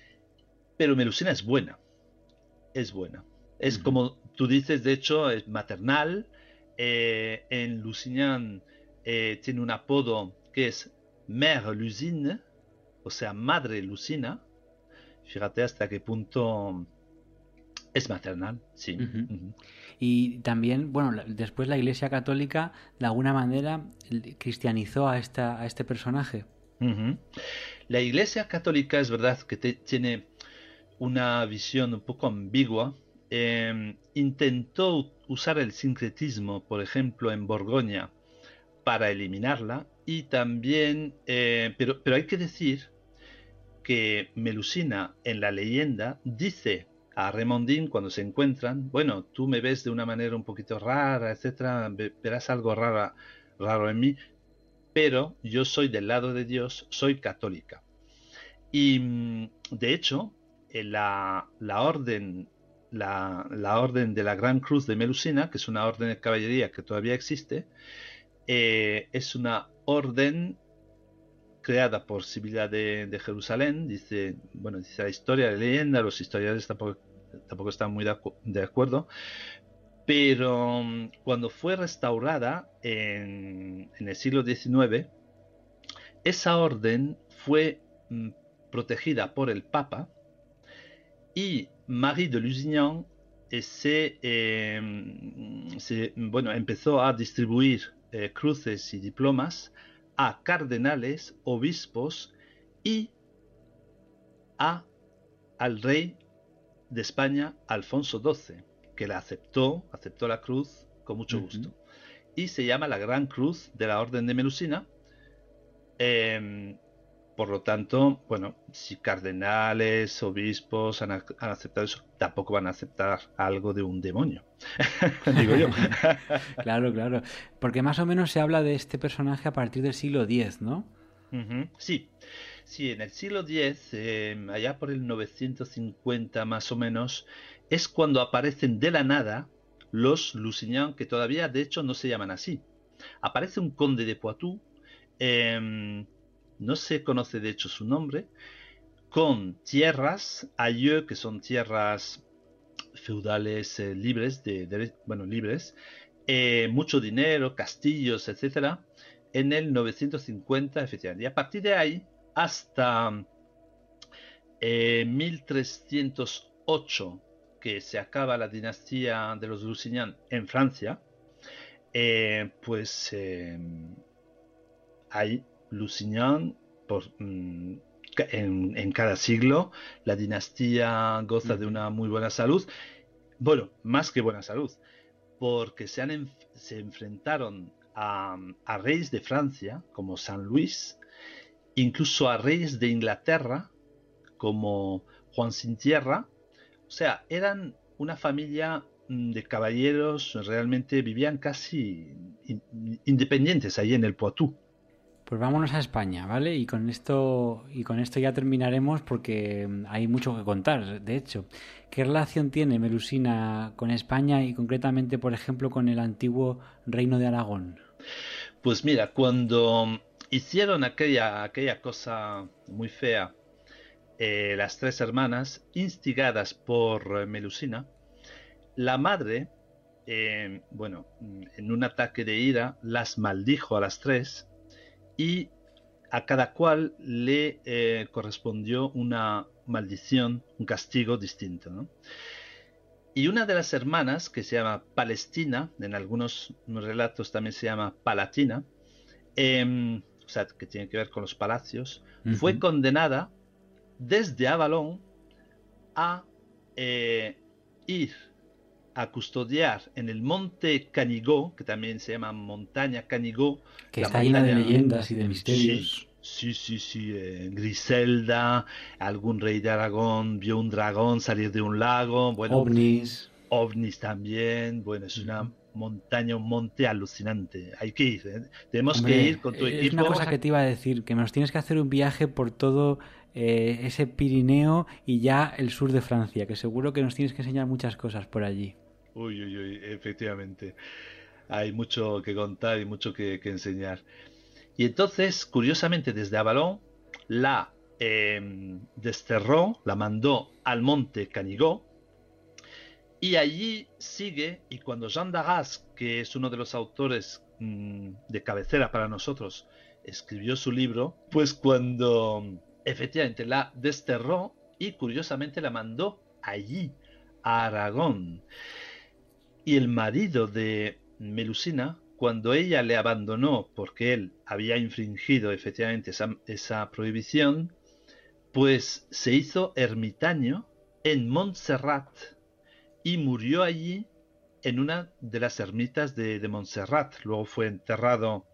Pero Melusina es buena, es buena. Es Ujú. como tú dices, de hecho, es maternal. Eh, en Lusignan eh, tiene un apodo que es Mère Lucine, o sea, Madre Lucina. Fíjate hasta qué punto es maternal, sí. Ujú. Ujú. Y también, bueno, la- después la Iglesia Católica de alguna manera l- cristianizó a, esta, a este personaje. Ujú. La Iglesia Católica es verdad que te- tiene una visión un poco ambigua. Eh, intentó usar el sincretismo, por ejemplo, en Borgoña, para eliminarla. Y también, eh, pero, pero hay que decir que Melusina en la leyenda dice a Remondín cuando se encuentran, bueno, tú me ves de una manera un poquito rara, etcétera, verás algo raro, raro en mí, pero yo soy del lado de Dios, soy católica. Y mm, de hecho, eh, la, la orden la, la orden de la Gran Cruz de Melusina, que es una orden de caballería que todavía existe, eh, es una orden creada por Sibila de, de Jerusalén. Dice, bueno, dice la historia, la leyenda, los historiadores tampoco, tampoco están muy de, acu de acuerdo, pero mm, cuando fue restaurada en, en el siglo diecinueve, esa orden fue mm, protegida por el Papa y Marie de Lusignan eh, se, eh, se, bueno, empezó a distribuir eh, cruces y diplomas a cardenales, obispos y a, al rey de España, Alfonso doce, que la aceptó, aceptó la cruz con mucho gusto. Uh-huh. Y se llama la Gran Cruz de la Orden de Melusina. Eh, por lo tanto, bueno, si cardenales, obispos han, han aceptado eso, tampoco van a aceptar algo de un demonio, digo yo. Claro, claro. Porque más o menos se habla de este personaje a partir del siglo diez, ¿no? Uh-huh. Sí, sí, en el siglo diez, eh, allá por el novecientos cincuenta más o menos, es cuando aparecen de la nada los Lusignan, que todavía de hecho no se llaman así. Aparece un conde de Poitou, eh, no se conoce de hecho su nombre, con tierras, ailleurs, que son tierras feudales eh, libres, de, de, bueno, libres, eh, mucho dinero, castillos, etcétera, en el novecientos cincuenta, efectivamente. Y a partir de ahí, hasta eh, mil trescientos ocho, que se acaba la dinastía de los Lusignan en Francia, eh, pues eh, hay Lusignan por, mm, en, en cada siglo. La dinastía goza uh-huh. de una muy buena salud. Bueno, más que buena salud, porque se, han enf se enfrentaron a, a reyes de Francia, como San Luis, incluso a reyes de Inglaterra, como Juan Sin Tierra. O sea, eran una familia de caballeros, realmente vivían casi in, independientes ahí en el Poitou. Pues vámonos a España, ¿vale? Y con esto y con esto ya terminaremos porque hay mucho que contar, de hecho. ¿Qué relación tiene Melusina con España y concretamente, por ejemplo, con el antiguo Reino de Aragón? Pues mira, cuando hicieron aquella, aquella cosa muy fea, eh, las tres hermanas, instigadas por Melusina, la madre, eh, bueno, en un ataque de ira, las maldijo a las tres y a cada cual le eh, correspondió una maldición, un castigo distinto, ¿no? Y una de las hermanas, que se llama Palestina, en algunos relatos también se llama Palatina, eh, o sea, que tiene que ver con los palacios, uh-huh. fue condenada desde Avalon a eh, ir a custodiar en el monte Canigó, que también se llama montaña Canigó, que está llena de leyendas y de misterios. Sí, sí, sí, sí. Eh, Griselda, algún rey de Aragón vio un dragón salir de un lago, bueno, ovnis, ovnis también, bueno, es una montaña, un monte alucinante. Hay que ir, ¿eh? Tenemos Hombre, que ir con tu es equipo. Es una cosa que te iba a decir, que nos tienes que hacer un viaje por todo eh, ese Pirineo y ya el sur de Francia, que seguro que nos tienes que enseñar muchas cosas por allí. Uy, uy, uy, efectivamente. Hay mucho que contar y mucho que, que enseñar. Y entonces, curiosamente, desde Avalon, la eh, desterró, la mandó al monte Canigó, y allí sigue, y cuando Jean d'Arras, que es uno de los autores mmm, de cabecera para nosotros, escribió su libro, pues cuando efectivamente la desterró y curiosamente la mandó allí, a Aragón. Y el marido de Melusina, cuando ella le abandonó porque él había infringido efectivamente esa, esa prohibición, pues se hizo ermitaño en Montserrat y murió allí en una de las ermitas de, de Montserrat. Luego fue enterrado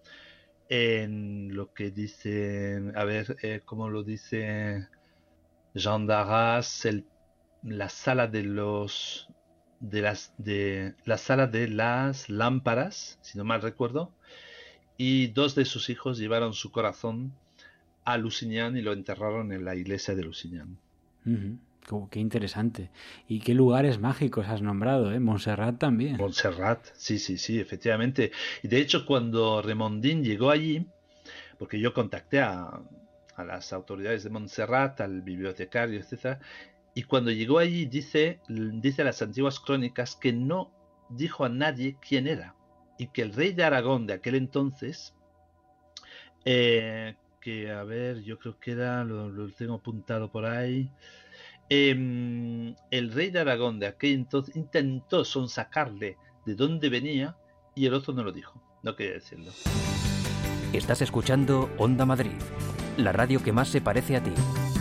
en lo que dice, a ver, eh, ¿cómo lo dice Jean d'Arras? El, la sala de los... de las de la sala de las lámparas, si no mal recuerdo, y dos de sus hijos llevaron su corazón a Lusignan y lo enterraron en la iglesia de Lusignan. Uh-huh. Oh, qué interesante. Y qué lugares mágicos has nombrado, ¿eh? Montserrat también. Montserrat, sí, sí, sí, efectivamente. Y de hecho, cuando Remondin llegó allí, porque yo contacté a, a las autoridades de Montserrat, al bibliotecario, etcétera, y cuando llegó allí dice, dice las antiguas crónicas que no dijo a nadie quién era, y que el rey de Aragón de aquel entonces, eh, que a ver, yo creo que era, lo, lo tengo apuntado por ahí, eh, el rey de Aragón de aquel entonces intentó sonsacarle de dónde venía y el otro no lo dijo, no quería decirlo. Estás escuchando Onda Madrid, la radio que más se parece a ti.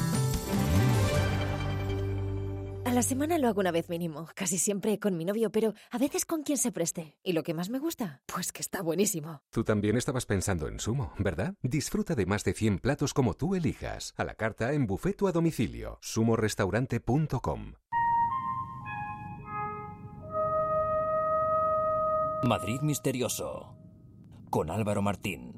A la semana lo hago una vez mínimo, casi siempre con mi novio, pero a veces con quien se preste. ¿Y lo que más me gusta? Pues que está buenísimo. Tú también estabas pensando en Sumo, ¿verdad? Disfruta de más de cien platos como tú elijas, a la carta, en buffet o a domicilio. sumo restaurante punto com. Madrid Misterioso, con Álvaro Martín.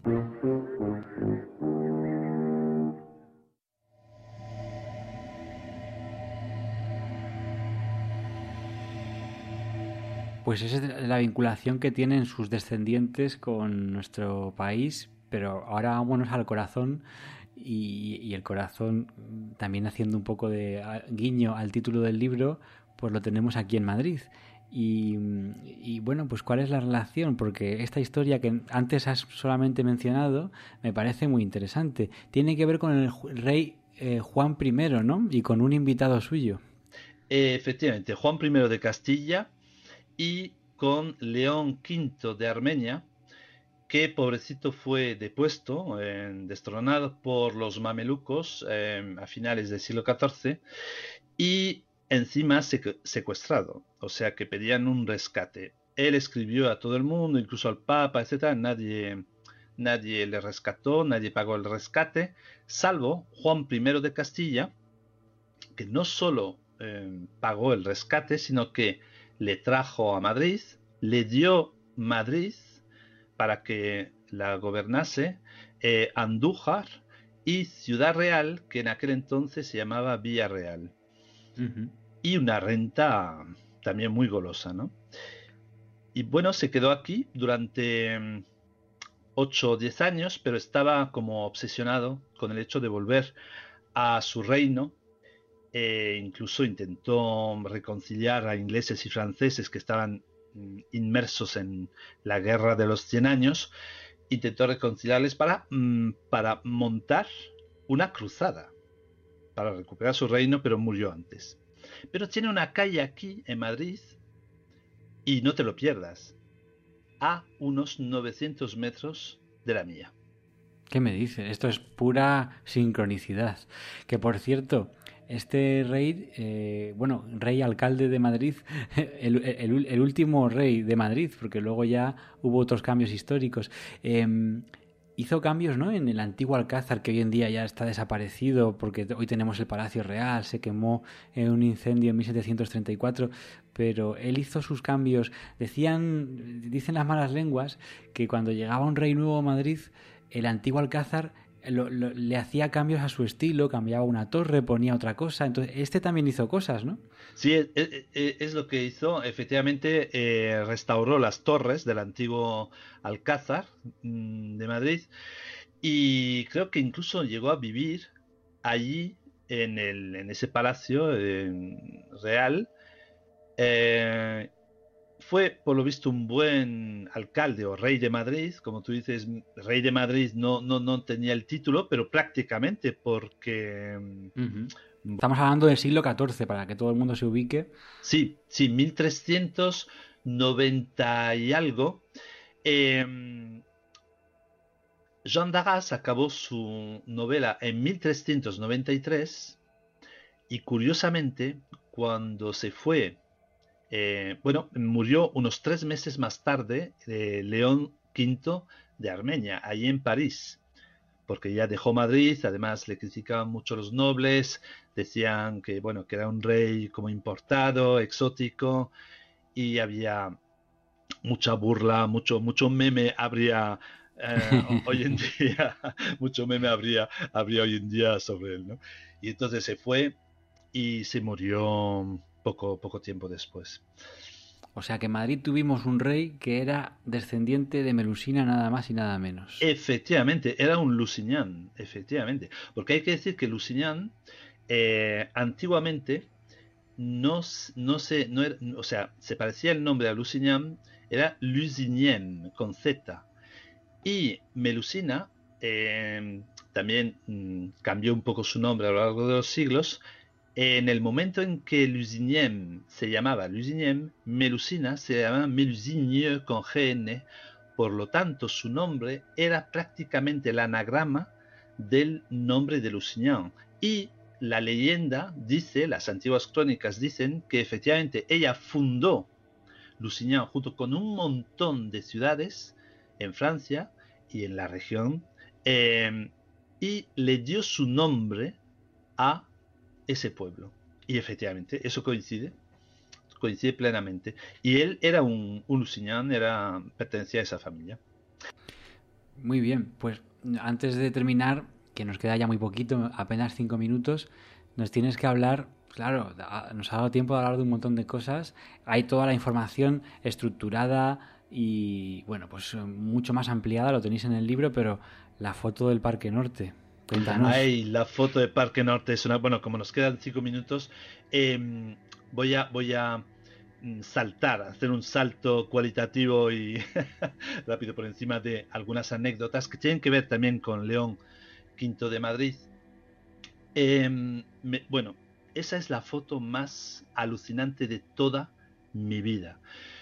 Pues esa es la vinculación que tienen sus descendientes con nuestro país, pero ahora vámonos al corazón y, y el corazón, también haciendo un poco de guiño al título del libro, pues lo tenemos aquí en Madrid. Y, y bueno, pues ¿cuál es la relación? Porque esta historia que antes has solamente mencionado me parece muy interesante. Tiene que ver con el rey eh, Juan primero, ¿no? Y con un invitado suyo. Eh, efectivamente, Juan primero de Castilla y con León quinto de Armenia, que pobrecito fue depuesto, eh, destronado por los mamelucos eh, a finales del siglo catorce y encima secuestrado, o sea que pedían un rescate. Él escribió a todo el mundo, incluso al Papa, etcétera. Nadie, nadie le rescató, nadie pagó el rescate, salvo Juan primero de Castilla, que no solo eh, pagó el rescate, sino que le trajo a Madrid, le dio Madrid para que la gobernase, eh, Andújar y Ciudad Real, que en aquel entonces se llamaba Villarreal. Uh-huh. Y una renta también muy golosa, ¿no? Y bueno, se quedó aquí durante ocho o diez años, pero estaba como obsesionado con el hecho de volver a su reino. Eh, incluso intentó reconciliar a ingleses y franceses que estaban mm, inmersos en la guerra de los cien años. Intentó reconciliarles para, mm, para montar una cruzada para recuperar su reino, pero murió antes. Pero tiene una calle aquí en Madrid y no te lo pierdas, a unos novecientos metros de la mía. ¿Qué me dices? Esto es pura sincronicidad. Que por cierto, este rey, eh, bueno, rey alcalde de Madrid, el, el, el último rey de Madrid, porque luego ya hubo otros cambios históricos, eh, hizo cambios, ¿no?, en el antiguo Alcázar, que hoy en día ya está desaparecido, porque hoy tenemos el Palacio Real, se quemó en un incendio en mil setecientos treinta y cuatro, pero él hizo sus cambios. Decían, dicen las malas lenguas, que cuando llegaba un rey nuevo a Madrid, el antiguo Alcázar lo, lo, le hacía cambios a su estilo, cambiaba una torre, ponía otra cosa. Entonces, este también hizo cosas, ¿no? Sí, es, es, es lo que hizo. Efectivamente, eh, restauró las torres del antiguo Alcázar mmm, de Madrid y creo que incluso llegó a vivir allí en, el, en ese palacio eh, real. Eh, Fue, por lo visto, un buen alcalde o rey de Madrid. Como tú dices, rey de Madrid no, no, no tenía el título, pero prácticamente porque... Uh-huh. Estamos hablando del siglo catorce, para que todo el mundo se ubique. Sí, sí, mil trescientos noventa y algo. Eh, Jean d'Arras acabó su novela en mil trescientos noventa y tres y, curiosamente, cuando se fue... Eh, bueno, murió unos tres meses más tarde eh, León quinto de Armenia, allí en París, porque ya dejó Madrid. Además le criticaban mucho los nobles, decían que, bueno, que era un rey como importado, exótico, y había mucha burla, mucho, mucho meme habría eh, hoy en día, mucho meme habría, habría hoy en día sobre él, ¿no? Y entonces se fue y se murió Poco, poco tiempo después. O sea que en Madrid tuvimos un rey que era descendiente de Melusina, nada más y nada menos. Efectivamente, era un Lusignan, efectivamente. Porque hay que decir que Lusignan eh, antiguamente no, s- no sé, no era- o sea, se parecía el nombre a Lusignan, era Lusignan con Z. Y Melusina eh, también mm, cambió un poco su nombre a lo largo de los siglos. En el momento en que Lusignan se llamaba Lusignan, Melusina se llamaba Melusigne con G N. Por lo tanto, su nombre era prácticamente el anagrama del nombre de Lusignan. Y la leyenda dice, las antiguas crónicas dicen que efectivamente ella fundó Lusignan junto con un montón de ciudades en Francia y en la región, eh, y le dio su nombre a ese pueblo. Y efectivamente, eso coincide, coincide plenamente. Y él era un, un Lusignan, era, pertenecía a esa familia. Muy bien, pues antes de terminar, que nos queda ya muy poquito, apenas cinco minutos, nos tienes que hablar, claro, a- nos ha dado tiempo de hablar de un montón de cosas, hay toda la información estructurada y, bueno, pues eh, mucho más ampliada, lo tenéis en el libro, pero la foto del Parque Norte, cuéntanos. Ay, la foto de Parque Norte es una... Bueno, como nos quedan cinco minutos, eh, voy a, voy a mm, saltar, hacer un salto cualitativo y rápido por encima de algunas anécdotas que tienen que ver también con León Quinto de Madrid. Eh, me- bueno, esa es la foto más alucinante de toda mi vida.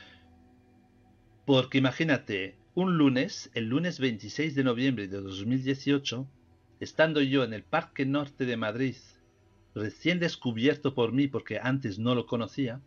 Porque imagínate, un lunes, el lunes veintiséis de noviembre de dos mil dieciocho, estando yo en el Parque Norte de Madrid, recién descubierto por mí porque antes no lo conocía,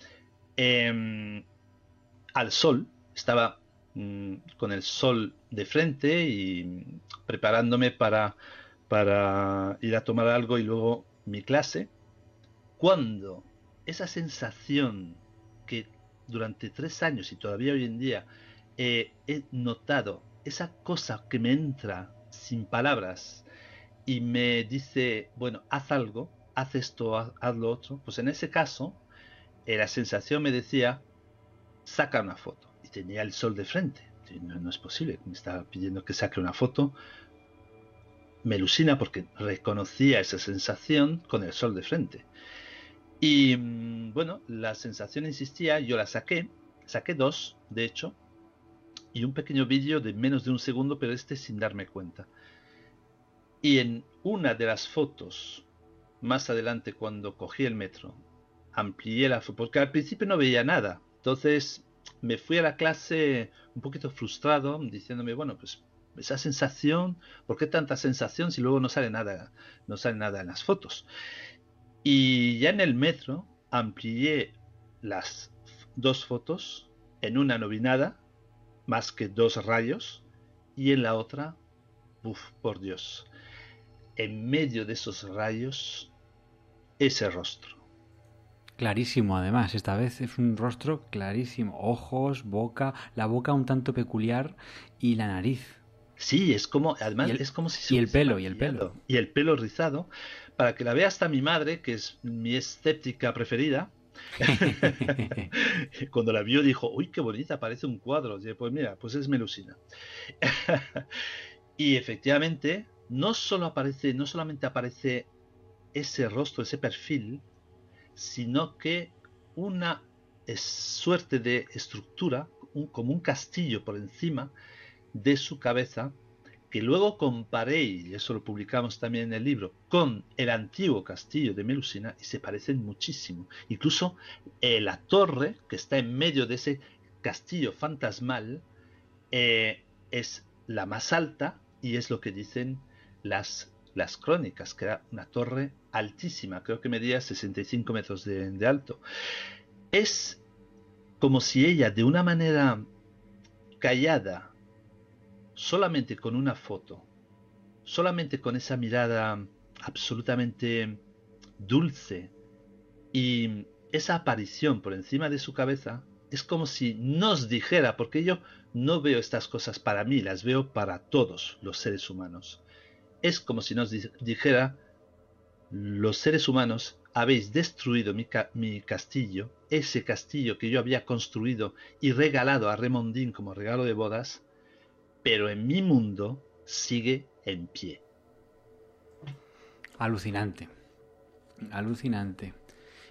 eh, al sol, estaba mm, con el sol de frente y preparándome para, para ir a tomar algo y luego mi clase, cuando esa sensación que durante tres años y todavía hoy en día eh, he notado, esa cosa que me entra sin palabras y me dice, bueno, haz algo, haz esto, haz, haz lo otro, pues en ese caso eh, la sensación me decía, saca una foto. Y tenía el sol de frente. No, no es posible, me estaba pidiendo que saque una foto. Me alucina porque reconocía esa sensación con el sol de frente. Y mm, bueno, la sensación insistía, yo la saqué, saqué dos, de hecho, y un pequeño vídeo de menos de un segundo, pero este sin darme cuenta. Y en una de las fotos, más adelante cuando cogí el metro, amplié la foto, porque al principio no veía nada. Entonces me fui a la clase un poquito frustrado, diciéndome, bueno, pues esa sensación, ¿por qué tanta sensación si luego no sale nada, no sale nada en las fotos? Y ya en el metro amplié las dos fotos, en una no vi nada, más que dos rayos, y en la otra, uff, por Dios, en medio de esos rayos, ese rostro. Clarísimo, además, esta vez es un rostro clarísimo, ojos, boca, la boca un tanto peculiar y la nariz. Sí, es como, Y además el, es como si se y el hubiese pelo, y el pelo. maquillado. Y el pelo rizado, para que la vea hasta mi madre, que es mi escéptica preferida. Cuando la vio dijo, uy, qué bonita, parece un cuadro. Y pues mira, pues es Melusina. Y efectivamente, no solo aparece, no solamente aparece ese rostro, ese perfil, sino que una suerte de estructura, un, como un castillo por encima de su cabeza, que luego comparé, y eso lo publicamos también en el libro, con el antiguo castillo de Melusina y se parecen muchísimo. Incluso eh, la torre que está en medio de ese castillo fantasmal eh, es la más alta y es lo que dicen las, las crónicas, que era una torre altísima, creo que medía sesenta y cinco metros de, de alto. Es como si ella de una manera callada, solamente con una foto, solamente con esa mirada absolutamente dulce y esa aparición por encima de su cabeza, es como si nos dijera, porque yo no veo estas cosas para mí, las veo para todos los seres humanos. Es como si nos dijera, los seres humanos habéis destruido mi, ca mi castillo, ese castillo que yo había construido y regalado a Remondín como regalo de bodas, pero en mi mundo sigue en pie. Alucinante. Alucinante.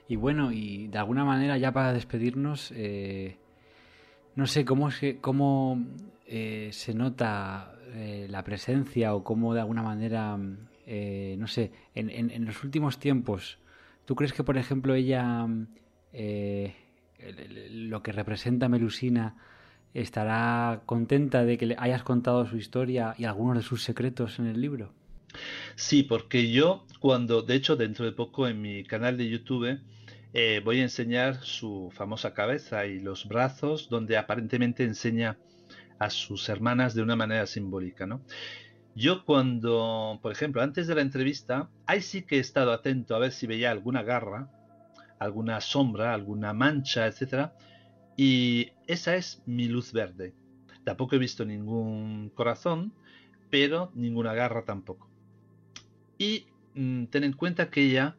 Y bueno, y de alguna manera ya para despedirnos, eh, no sé cómo se, cómo, eh, se nota eh, la presencia o cómo de alguna manera, eh, no sé, en, en, en los últimos tiempos, ¿tú crees que, por ejemplo, ella, eh, lo que representa Melusina, estará contenta de que le hayas contado su historia y algunos de sus secretos en el libro? Sí, porque yo cuando, de hecho, dentro de poco en mi canal de YouTube eh, voy a enseñar su famosa cabeza y los brazos, donde aparentemente enseña a sus hermanas de una manera simbólica, ¿no? Yo cuando, por ejemplo, antes de la entrevista, ahí sí que he estado atento a ver si veía alguna garra, alguna sombra, alguna mancha, etcétera. Y esa es mi luz verde. Tampoco he visto ningún corazón, pero ninguna garra tampoco. Y mmm, ten en cuenta que ella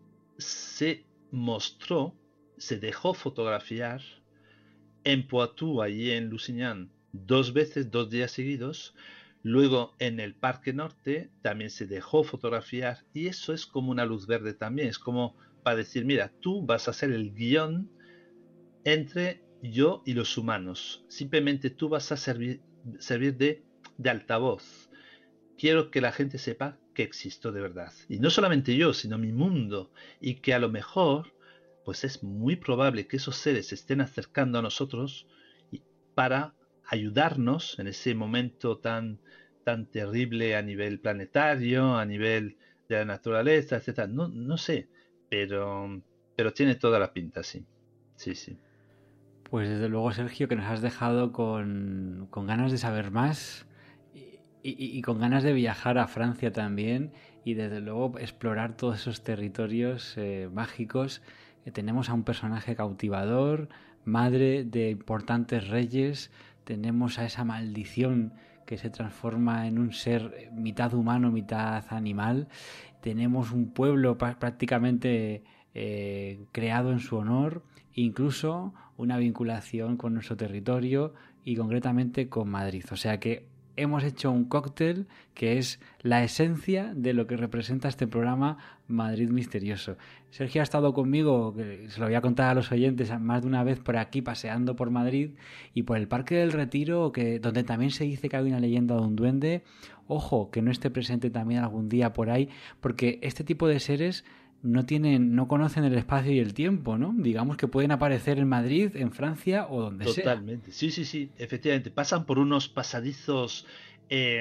se mostró, se dejó fotografiar en Poitou, allí en Lusignan, dos veces, dos días seguidos. Luego en el Parque Norte también se dejó fotografiar, y eso es como una luz verde también. Es como para decir, mira, tú vas a ser el guión entre yo y los humanos. Simplemente tú vas a servir, servir de, de altavoz. Quiero que la gente sepa que existo de verdad. Y no solamente yo, sino mi mundo. Y que a lo mejor, pues es muy probable que esos seres se estén acercando a nosotros para ayudarnos en ese momento tan, tan terrible a nivel planetario, a nivel de la naturaleza, etcétera. No, no sé, pero, pero tiene toda la pinta, sí. Sí, sí. Pues desde luego, Sergio, que nos has dejado con, con ganas de saber más y, y, y con ganas de viajar a Francia también y desde luego explorar todos esos territorios eh, mágicos. Eh, tenemos a un personaje cautivador, madre de importantes reyes, tenemos a esa maldición que se transforma en un ser mitad humano, mitad animal, tenemos un pueblo prácticamente eh, creado en su honor, incluso una vinculación con nuestro territorio y concretamente con Madrid. O sea que hemos hecho un cóctel que es la esencia de lo que representa este programa Madrid Misterioso. Sergio ha estado conmigo, que se lo voy a contar a los oyentes, más de una vez por aquí paseando por Madrid y por el Parque del Retiro, que, donde también se dice que hay una leyenda de un duende. Ojo, que no esté presente también algún día por ahí, porque este tipo de seres no tienen, no conocen el espacio y el tiempo, ¿no? Digamos que pueden aparecer en Madrid, en Francia o donde sea. Totalmente, sí, sí, sí, efectivamente. Pasan por unos pasadizos eh,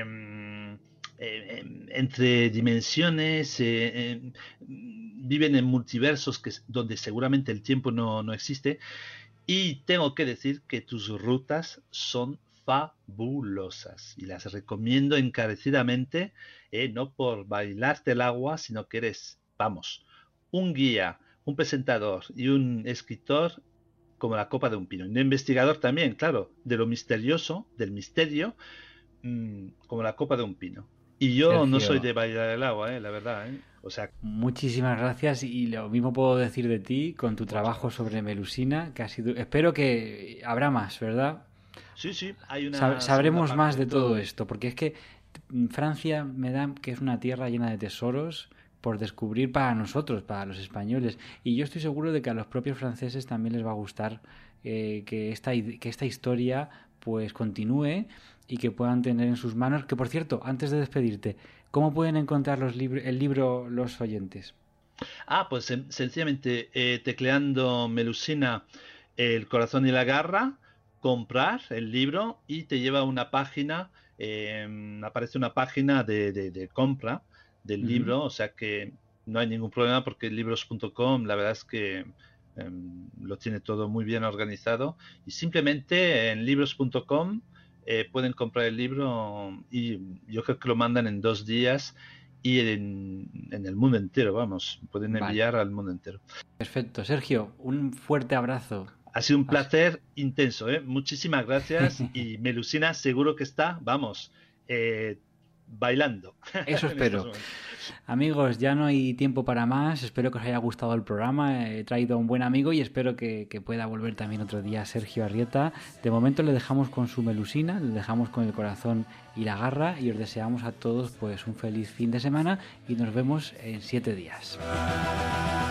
eh, entre dimensiones, eh, eh, viven en multiversos que, donde seguramente el tiempo no, no existe. Y tengo que decir que tus rutas son fabulosas y las recomiendo encarecidamente, eh, no por bailarte el agua, sino que eres, vamos, un guía, un presentador y un escritor como la copa de un pino. Y un investigador también, claro, de lo misterioso, del misterio, mmm, como la copa de un pino. Y yo Sergio, no soy de bailar el agua, eh, la verdad. Eh. O sea, muchísimas gracias y lo mismo puedo decir de ti con tu trabajo sobre Melusina, que ha sido. Espero que habrá más, ¿verdad? Sí, sí, hay una. Sab- sabremos más de todo esto, porque es que Francia me da que es una tierra llena de tesoros por descubrir para nosotros, para los españoles, y yo estoy seguro de que a los propios franceses también les va a gustar eh, que esta que esta historia pues continúe y que puedan tener en sus manos. Que por cierto, antes de despedirte, ¿cómo pueden encontrar los libr- el libro los oyentes? Ah, pues sen- sencillamente eh, tecleando Melusina, el corazón y la garra, comprar el libro y te lleva a una página, eh, aparece una página de, de, de compra del uh-huh. libro, o sea que no hay ningún problema porque libros punto com la verdad es que eh, lo tiene todo muy bien organizado y simplemente en libros punto com eh, pueden comprar el libro y yo creo que lo mandan en dos días y en, en el mundo entero, vamos, pueden enviar vale. al mundo entero. Perfecto, Sergio, un fuerte abrazo. Ha sido un placer intenso, ¿eh? Muchísimas gracias y Melusina seguro que está, vamos, eh, bailando. Eso espero. Amigos, ya no hay tiempo para más. Espero que os haya gustado el programa. He traído a un buen amigo y espero que, que pueda volver también otro día Sergio Arrieta. De momento le dejamos con su Melusina, le dejamos con el corazón y la garra y os deseamos a todos pues un feliz fin de semana y nos vemos en siete días.